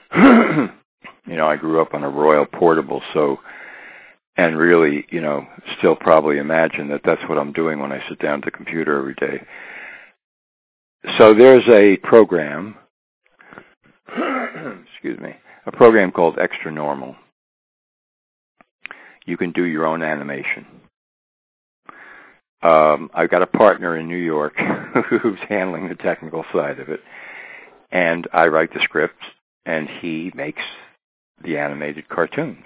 I grew up on a Royal Portable, and really, still probably imagine that that's what I'm doing when I sit down at the computer every day. So there's a program, a program called Extra Normal. You can do your own animation. I've got a partner in New York who's handling the technical side of it, and I write the scripts, and he makes the animated cartoons.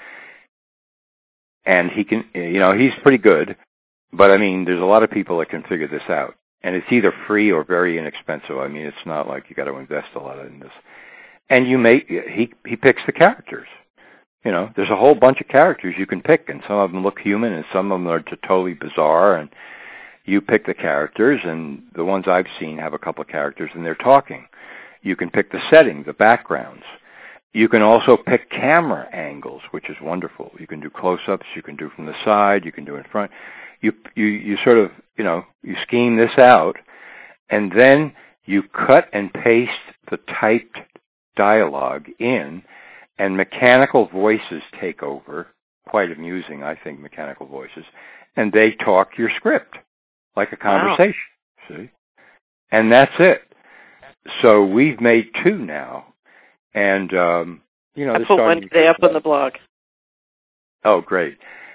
And he can, he's pretty good, but there's a lot of people that can figure this out. And it's either free or very inexpensive. It's not like you got to invest a lot in this. And he picks the characters. There's a whole bunch of characters you can pick, and some of them look human, and some of them are totally bizarre, and you pick the characters, and the ones I've seen have a couple of characters, and they're talking. You can pick the setting, the backgrounds. You can also pick camera angles, which is wonderful. You can do close-ups, you can do from the side, you can do in front. You sort of, you scheme this out, and then you cut and paste the typed dialogue in, and mechanical voices take over. Quite amusing, I think, mechanical voices. And they talk your script, like a conversation, see? And that's it. So we've made 2 now. And, I put one today up on the blog. Oh, great.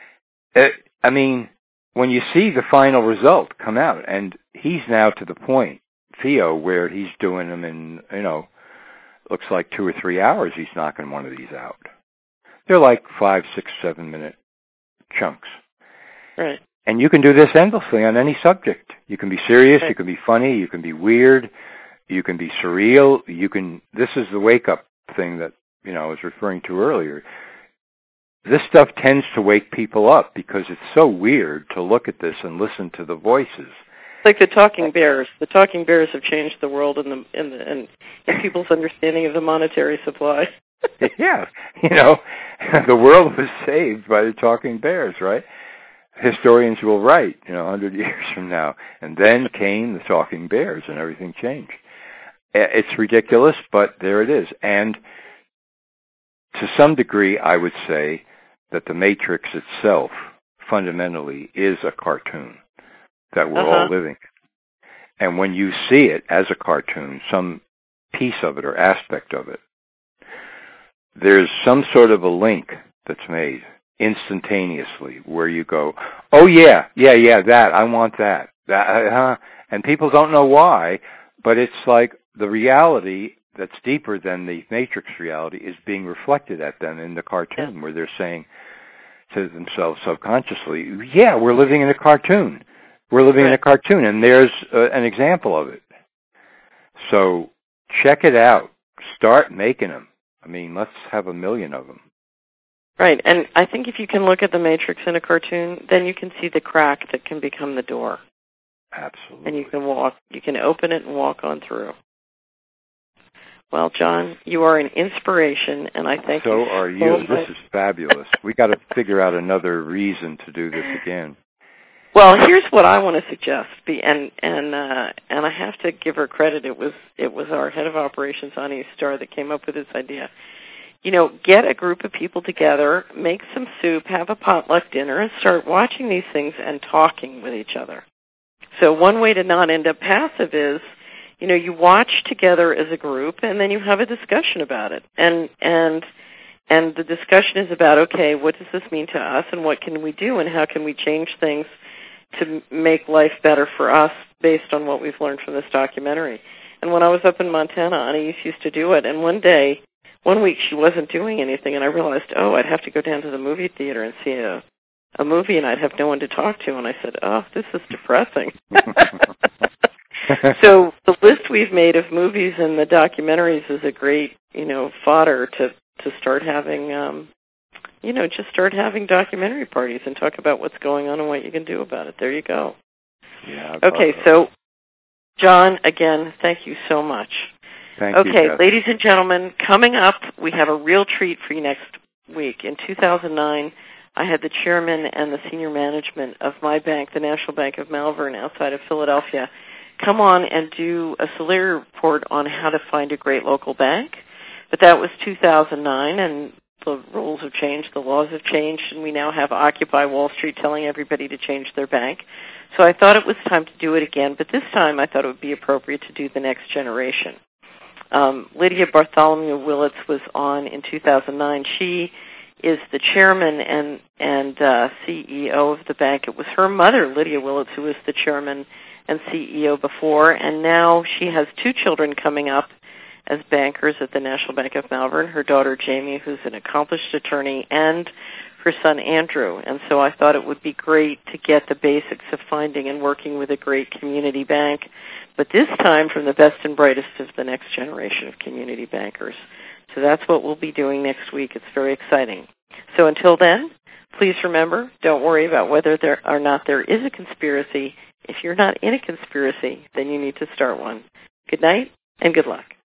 When you see the final result come out, and he's now to the point, Theo, where he's doing them in, looks like 2 or 3 hours he's knocking one of these out. They're like 5, 6, 7 minute chunks. Right. And you can do this endlessly on any subject. You can be serious, right. You can be funny, you can be weird, you can be surreal, this is the wake-up thing that, I was referring to earlier. This stuff tends to wake people up because it's so weird to look at this and listen to the voices. Like the talking bears. The talking bears have changed the world in people's understanding of the monetary supply. Yeah, the world was saved by the talking bears, right? Historians will write, 100 years from now. And then came the talking bears and everything changed. It's ridiculous, but there it is. And to some degree, I would say that the Matrix itself fundamentally is a cartoon that we're all living. And when you see it as a cartoon, some piece of it or aspect of it, there's some sort of a link that's made instantaneously where you go, oh yeah, that, I want that. And people don't know why, but it's like the reality that's deeper than the Matrix reality is being reflected at them in the cartoon, where they're saying to themselves subconsciously, yeah, we're living in a cartoon. We're living in a cartoon, and there's an example of it. So check it out. Start making them. I mean, let's have 1 million of them. Right, and I think if you can look at the Matrix in a cartoon, then you can see the crack that can become the door. Absolutely. And you can open it and walk on through. Well, John, you are an inspiration, and I thank you. So are you. This is fabulous. We got to figure out another reason to do this again. Well, here's what I want to suggest, and I have to give her credit. It was our head of operations, Ani Starr, that came up with this idea. You know, get a group of people together, make some soup, have a potluck dinner, and start watching these things and talking with each other. So one way to not end up passive is, you know, you watch together as a group, and then you have a discussion about it. And the discussion is about, okay, what does this mean to us, and what can we do, and how can we change things to make life better for us based on what we've learned from this documentary. And when I was up in Montana, Anais used to do it, and one week she wasn't doing anything, and I realized, I'd have to go down to the movie theater and see a movie, and I'd have no one to talk to, and I said, this is depressing. So the list we've made of movies and the documentaries is a great, fodder to start having, just start having documentary parties and talk about what's going on and what you can do about it. There you go. Yeah. Okay, so, John, again, thank you so much. Thank you. Okay, ladies and gentlemen, coming up, we have a real treat for you next week. In 2009, I had the chairman and the senior management of my bank, the National Bank of Malvern, outside of Philadelphia, come on and do a Solari report on how to find a great local bank. But that was 2009, and the rules have changed, the laws have changed, and we now have Occupy Wall Street telling everybody to change their bank. So I thought it was time to do it again, but this time I thought it would be appropriate to do the next generation. Lydia Bartholomew Willits was on in 2009. She is the chairman and CEO of the bank. It was her mother, Lydia Willits, who was the chairman and CEO before, and now she has 2 children coming up as bankers at the National Bank of Malvern, her daughter Jamie, who's an accomplished attorney, and her son Andrew. And so I thought it would be great to get the basics of finding and working with a great community bank, but this time from the best and brightest of the next generation of community bankers. So that's what we'll be doing next week. It's very exciting. So until then, please remember, don't worry about whether there or not there is a conspiracy. If you're not in a conspiracy, then you need to start one. Good night and good luck.